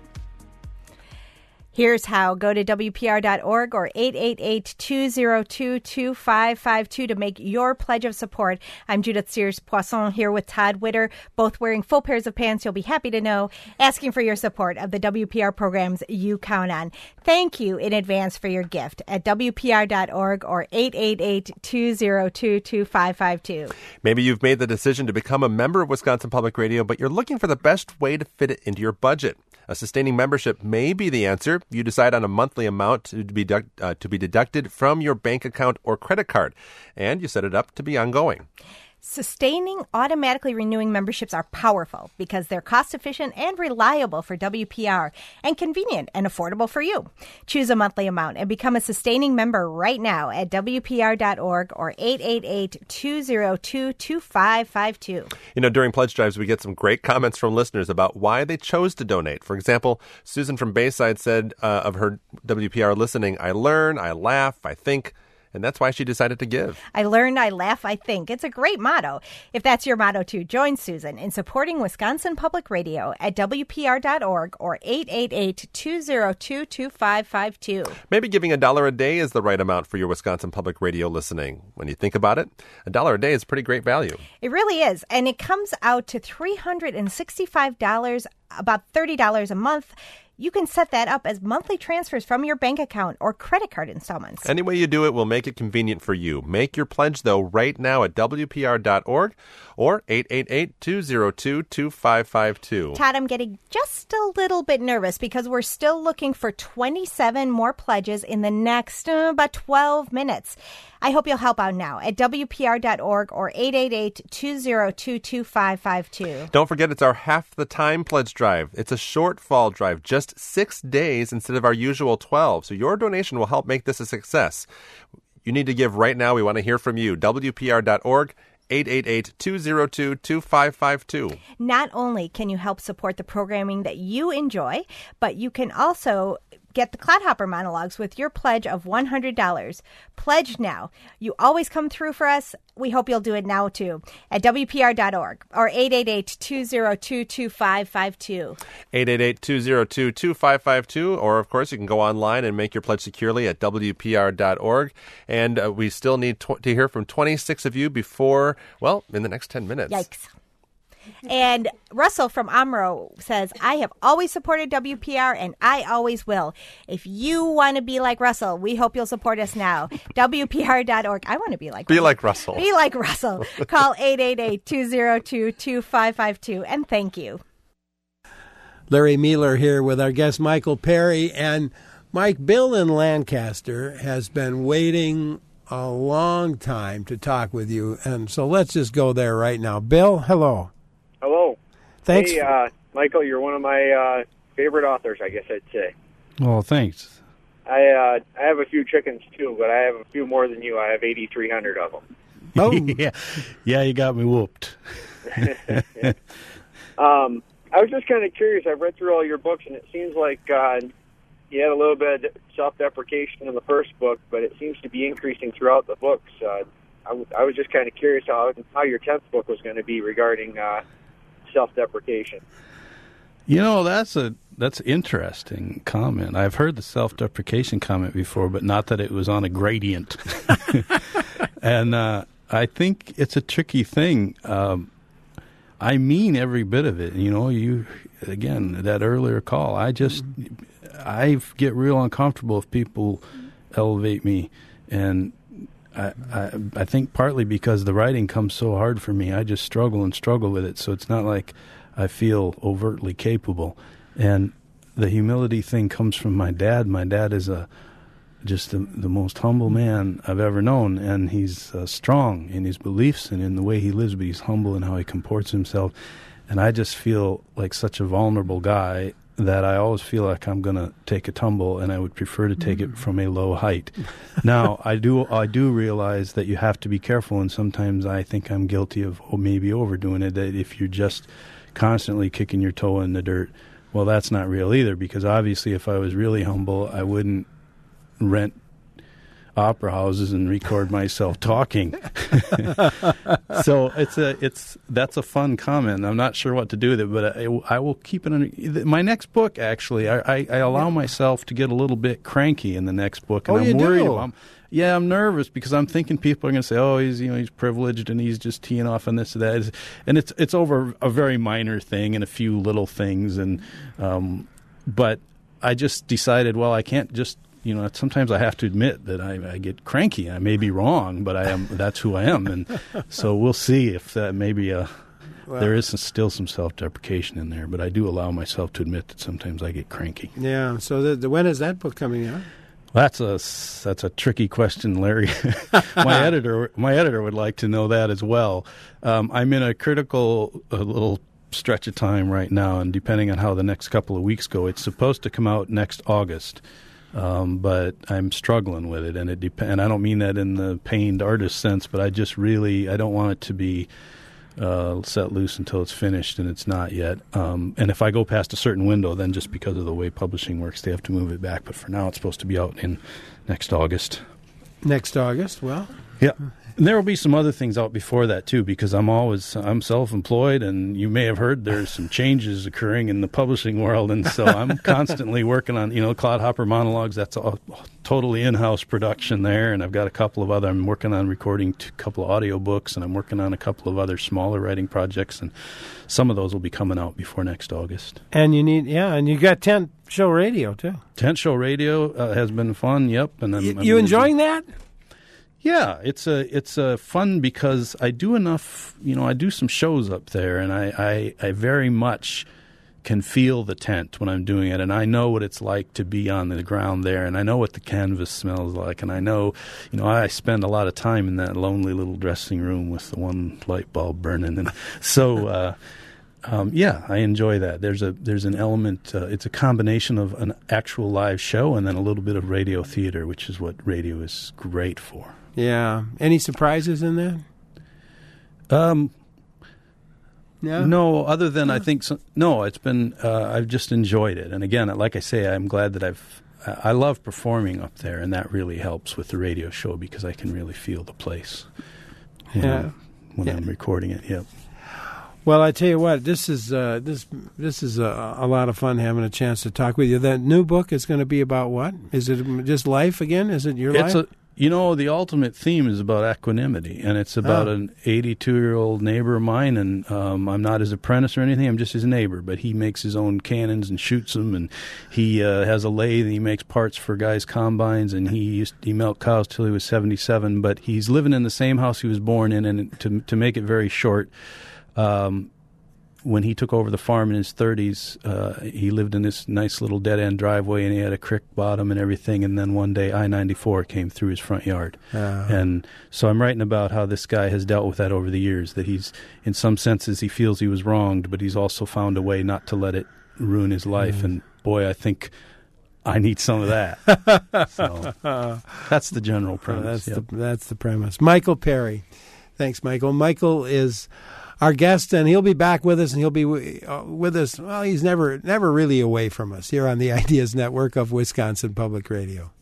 Speaker 3: Here's how. Go to W P R dot org or eight eight eight, two zero two, two five five two to make your pledge of support. I'm Judith Sears-Poisson here with Todd Witter, both wearing full pairs of pants, you'll be happy to know, asking for your support of the W P R programs you count on. Thank you in advance for your gift at W P R dot org or eight eight eight, two zero two, two five five two.
Speaker 2: Maybe you've made the decision to become a member of Wisconsin Public Radio, but you're looking for the best way to fit it into your budget. A sustaining membership may be the answer. You decide on a monthly amount to be, deduct, uh, to be deducted from your bank account or credit card, and you set it up to be ongoing.
Speaker 3: Sustaining, automatically renewing memberships are powerful because they're cost-efficient and reliable for W P R and convenient and affordable for you. Choose a monthly amount and become a sustaining member right now at W P R dot org or eight eight eight, two zero two, two five five two.
Speaker 2: You know, during pledge drives, we get some great comments from listeners about why they chose to donate. For example, Susan from Bayside said uh, of her W P R listening, "I learn, I laugh, I think." And that's why she decided to give.
Speaker 3: I learn, I laugh, I think. It's a great motto. If that's your motto, too, join Susan in supporting Wisconsin Public Radio at W P R dot org or eight eight eight, two zero two, two five five two.
Speaker 2: Maybe giving a dollar a day is the right amount for your Wisconsin Public Radio listening. When you think about it, a dollar a day is pretty great value.
Speaker 3: It really is. And it comes out to three hundred sixty-five dollars, about thirty dollars a month. You can set that up as monthly transfers from your bank account or credit card installments.
Speaker 2: Any way you do it will make it convenient for you. Make your pledge, though, right now at W P R dot org or eight eight eight, two zero two, two five five two.
Speaker 3: Todd, I'm getting just a little bit nervous because we're still looking for twenty-seven more pledges in the next uh, about twelve minutes. I hope you'll help out now at W P R dot org or eight eight eight, two zero two, two five five two.
Speaker 2: Don't forget, it's our half the time pledge drive. It's a short fall drive, just six days instead of our usual twelve. So your donation will help make this a success. You need to give right now. We want to hear from you. W P R dot org, eight eight eight, two zero two, two five five two.
Speaker 3: Not only can you help support the programming that you enjoy, but you can also get the Clodhopper monologues with your pledge of one hundred dollars. Pledge now. You always come through for us. We hope you'll do it now, too, at W P R dot org or eight eight eight, two zero two, two five five two.
Speaker 2: eight eight eight, two zero two, two five five two. Or, of course, you can go online and make your pledge securely at W P R dot org. And uh, we still need tw- to hear from twenty-six of you before, well, in the next ten minutes.
Speaker 3: Yikes. And Russell from Omro says, I have always supported W P R, and I always will. If you want to be like Russell, we hope you'll support us now. W P R dot org. I want to be like
Speaker 2: Be
Speaker 3: Russell.
Speaker 2: like Russell.
Speaker 3: Be like Russell. Call eight eight eight, two oh two, two five five two, and thank you.
Speaker 4: Larry Mueller here with our guest Michael Perry. And Mike, Bill in Lancaster has been waiting a long time to talk with you, and so let's just go there right now. Bill, hello.
Speaker 20: Hello.
Speaker 4: Thanks.
Speaker 20: Hey,
Speaker 4: for-
Speaker 20: uh, Michael, you're one of my uh, favorite authors, I guess I'd say.
Speaker 5: Well, thanks.
Speaker 20: I uh, I have a few chickens, too, but I have a few more than you. I have eighty-three hundred of them.
Speaker 4: Oh.
Speaker 5: yeah. Yeah, you got me whooped.
Speaker 20: um, I was just kind of curious. I've read through all your books, and it seems like uh, you had a little bit of self-deprecation in the first book, but it seems to be increasing throughout the books. Uh, I, w- I was just kind of curious how, how your tenth book was going to be regarding uh, self-deprecation.
Speaker 5: You know, that's a that's interesting comment. I've heard the self-deprecation comment before, but not that it was on a gradient. And uh, I think it's a tricky thing. Um, I mean every bit of it. You know, you again that earlier call. I just I get real uncomfortable if people elevate me, and I, I I think partly because the writing comes so hard for me. I just struggle and struggle with it. So it's not like I feel overtly capable. And the humility thing comes from my dad. My dad is a just the, the most humble man I've ever known, and he's uh, strong in his beliefs and in the way he lives, but he's humble in how he comports himself. And I just feel like such a vulnerable guy that I always feel like I'm going to take a tumble, and I would prefer to take it from a low height. Now, I do I do realize that you have to be careful, and sometimes I think I'm guilty of oh, maybe overdoing it, that if you're just constantly kicking your toe in the dirt, well, that's not real either, because obviously if I was really humble, I wouldn't rent opera houses and record myself talking. So it's a it's that's a fun comment. I'm not sure what to do with it, but I, I will keep it in my next book. Actually, I, I, I allow myself to get a little bit cranky in the next book, and
Speaker 4: Oh,
Speaker 5: I'm
Speaker 4: you
Speaker 5: worried.
Speaker 4: do?
Speaker 5: About, yeah, I'm nervous because I'm thinking people are going to say, "Oh, he's you know he's privileged and he's just teeing off on this and that," and it's it's over a very minor thing and a few little things, and um, but I just decided, well, I can't just. You know, sometimes I have to admit that I, I get cranky. I may be wrong, but I am. That's who I am, and so we'll see if that maybe a,
Speaker 4: Well-
Speaker 5: there is some, still some self-deprecation in there. But I do allow myself to admit that sometimes I get cranky.
Speaker 4: Yeah. So the, the, when is that book coming out?
Speaker 5: That's a that's a tricky question, Larry. my editor my editor would like to know that as well. Um, I'm in a critical a little stretch of time right now, and depending on how the next couple of weeks go, it's supposed to come out next August. Um, but I'm struggling with it, and it dep- and I don't mean that in the pained artist sense, but I just really I don't want it to be uh, set loose until it's finished, and it's not yet. Um, and if I go past a certain window, then just because of the way publishing works, they have to move it back. But for now, it's supposed to be out in next August.
Speaker 4: Next August. Well,
Speaker 5: yeah. And there will be some other things out before that too, because I'm always I'm self-employed, and you may have heard there's some changes occurring in the publishing world, and so I'm constantly working on you know Clodhopper Monologues. That's a totally in-house production there, and I've got a couple of other. I'm working on recording a couple of audio books, and I'm working on a couple of other smaller writing projects, and some of those will be coming out before next August.
Speaker 4: and you need yeah, and you got Tent Show Radio too.
Speaker 5: Tent Show Radio uh, has been fun. Yep, and I'm,
Speaker 4: You,
Speaker 5: I'm
Speaker 4: you
Speaker 5: gonna
Speaker 4: enjoying
Speaker 5: be-
Speaker 4: that?
Speaker 5: Yeah, it's a it's a fun because I do enough. You know, I do some shows up there, and I, I, I very much can feel the tent when I'm doing it, and I know what it's like to be on the ground there, and I know what the canvas smells like, and I know, you know, I spend a lot of time in that lonely little dressing room with the one light bulb burning, and so. Uh, Um, yeah, I enjoy that. There's a there's an element. Uh, it's a combination of an actual live show and then a little bit of radio theater, which is what radio is great for.
Speaker 4: Yeah. Any surprises in that?
Speaker 5: Um,
Speaker 4: no,
Speaker 5: no. Other than I think so, no, it's been. Uh, I've just enjoyed it, and again, like I say, I'm glad that I've. I love performing up there, and that really helps with the radio show because I can really feel the place. You
Speaker 4: Yeah.
Speaker 5: know, when
Speaker 4: Yeah.
Speaker 5: I'm recording it. Yep.
Speaker 4: Well, I tell you what, this is uh, this this is a, a lot of fun having a chance to talk with you. That new book is going to be about what? Is it just life again? Is it your
Speaker 5: It's
Speaker 4: life?
Speaker 5: a You know, the ultimate theme is about equanimity, and it's about
Speaker 4: Oh.
Speaker 5: an eighty-two-year-old neighbor of mine, and um, I'm not his apprentice or anything. I'm just his neighbor, but he makes his own cannons and shoots them, and he uh, has a lathe, and he makes parts for guys' combines, and he used he milked cows till he was seventy-seven, but he's living in the same house he was born in, and to, to make it very short, um, when he took over the farm in his thirties, uh, he lived in this nice little dead-end driveway, and he had a creek bottom and everything, and then one day I ninety-four came through his front yard.
Speaker 4: Oh.
Speaker 5: And so I'm writing about how this guy has dealt with that over the years, that he's, in some senses, he feels he was wronged, but he's also found a way not to let it ruin his life.
Speaker 4: Mm.
Speaker 5: And boy, I think I need some of that. So that's the general premise.
Speaker 4: that's,
Speaker 5: Yep.
Speaker 4: the, that's the premise. Michael Perry. Thanks, Michael. Michael is our guest, and he'll be back with us, and he'll be uh, with us. Well, he's never never really away from us here on the Ideas Network of Wisconsin Public Radio.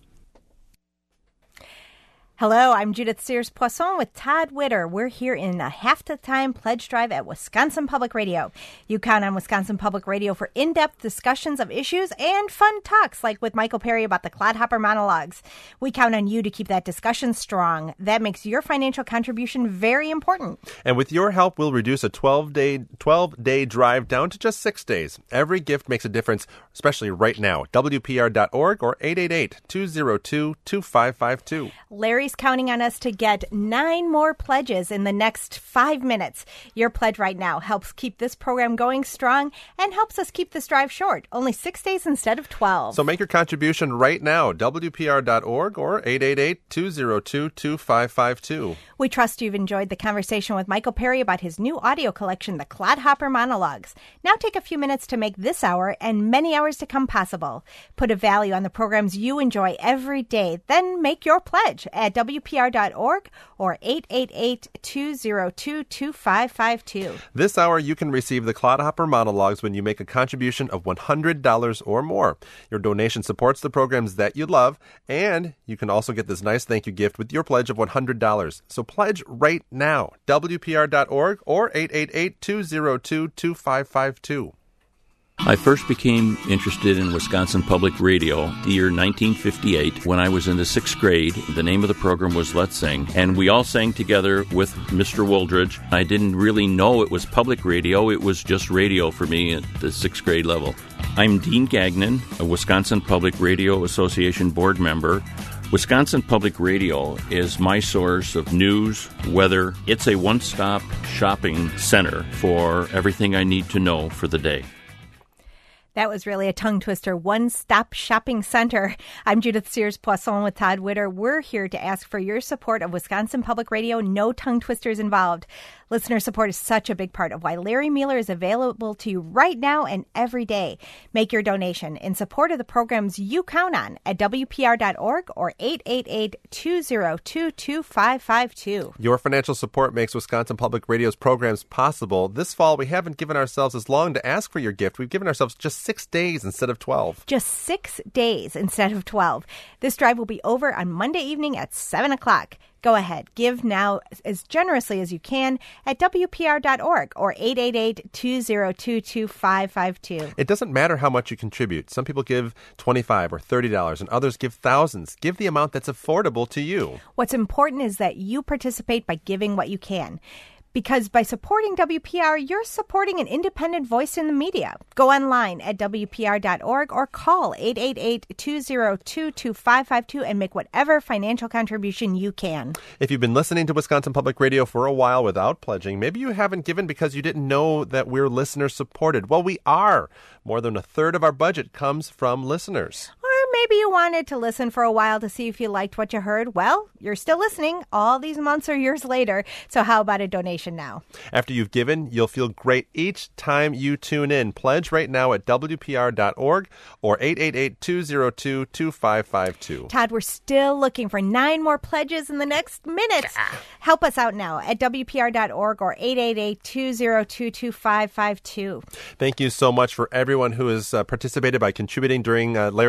Speaker 3: Hello, I'm Judith Sears-Poisson with Todd Witter. We're here in a half the time pledge drive at Wisconsin Public Radio. You count on Wisconsin Public Radio for in-depth discussions of issues and fun talks like with Michael Perry about the Clodhopper monologues. We count on you to keep that discussion strong. That makes your financial contribution very important.
Speaker 2: And with your help, we'll reduce a twelve-day twelve-day drive down to just six days. Every gift makes a difference, especially right now. W P R dot org or eight eight eight, two zero two, two five five two.
Speaker 3: Larry's counting on us to get nine more pledges in the next five minutes. Your pledge right now helps keep this program going strong and helps us keep this drive short. Only six days instead of twelve.
Speaker 2: So make your contribution right now. W P R dot org or eight eight eight, two zero two, two five five two.
Speaker 3: We trust you've enjoyed the conversation with Michael Perry about his new audio collection, The Clodhopper Monologues. Now take a few minutes to make this hour and many hours to come possible. Put a value on the programs you enjoy every day. Then make your pledge at W P R dot org or eight eight eight, two zero two, two five five two.
Speaker 2: This hour, you can receive the Clodhopper Monologues when you make a contribution of one hundred dollars or more. Your donation supports the programs that you love, and you can also get this nice thank you gift with your pledge of one hundred dollars. So pledge right now. W P R dot org or eight eight eight, two zero two, two five five two.
Speaker 21: I first became interested in Wisconsin Public Radio the year nineteen fifty-eight when I was in the sixth grade. The name of the program was Let's Sing, and we all sang together with Mister Woldridge. I didn't really know it was public radio. It was just radio for me at the sixth grade level. I'm Dean Gagnon, a Wisconsin Public Radio Association board member. Wisconsin Public Radio is my source of news, weather. It's a one-stop shopping center for everything I need to know for the day.
Speaker 3: That was really a tongue twister. One-stop shopping center. I'm Judith Sears-Poisson with Todd Witter. We're here to ask for your support of Wisconsin Public Radio. No tongue twisters involved. Listener support is such a big part of why Larry Mueller is available to you right now and every day. Make your donation in support of the programs you count on at W P R dot org or eight eight eight, two zero two, two five five two.
Speaker 2: Your financial support makes Wisconsin Public Radio's programs possible. This fall, we haven't given ourselves as long to ask for your gift. We've given ourselves just six days instead of twelve.
Speaker 3: Just six days instead of twelve. This drive will be over on Monday evening at seven o'clock. Go ahead. Give now as generously as you can at W P R dot org or eight eight eight, two zero two, two five five two.
Speaker 2: It doesn't matter how much you contribute. Some people give twenty-five dollars or thirty dollars, and others give thousands. Give the amount that's affordable to you.
Speaker 3: What's important is that you participate by giving what you can. Because by supporting W P R, you're supporting an independent voice in the media. Go online at W P R dot org or call eight eight eight, two zero two, two five five two and make whatever financial contribution you can.
Speaker 2: If you've been listening to Wisconsin Public Radio for a while without pledging, maybe you haven't given because you didn't know that we're listener-supported. Well, we are. More than a third of our budget comes from listeners.
Speaker 3: Maybe you wanted to listen for a while to see if you liked what you heard. Well, you're still listening all these months or years later. So how about a donation now?
Speaker 2: After you've given, you'll feel great each time you tune in. Pledge right now at W P R dot org or eight eight eight, two zero two, two five five two.
Speaker 3: Todd, we're still looking for nine more pledges in the next minutes. Help us out now at W P R dot org or eight eight eight, two zero two, two five five two.
Speaker 2: Thank you so much for everyone who has uh, participated by contributing during uh, Larry's show.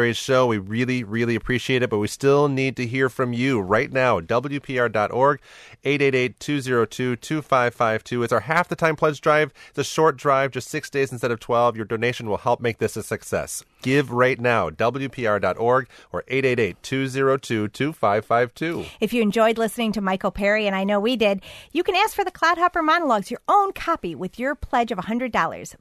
Speaker 2: We really, really appreciate it, but we still need to hear from you right now. W P R dot org, eight eight eight, two zero two, two five five two. It's our Half the Time Pledge Drive. It's a short drive, just six days instead of twelve. Your donation will help make this a success. Give right now, W P R dot org or eight eight eight, two zero two, two five five two.
Speaker 3: If you enjoyed listening to Michael Perry, and I know we did, you can ask for the Cloudhopper Monologues, your own copy with your pledge of one hundred dollars.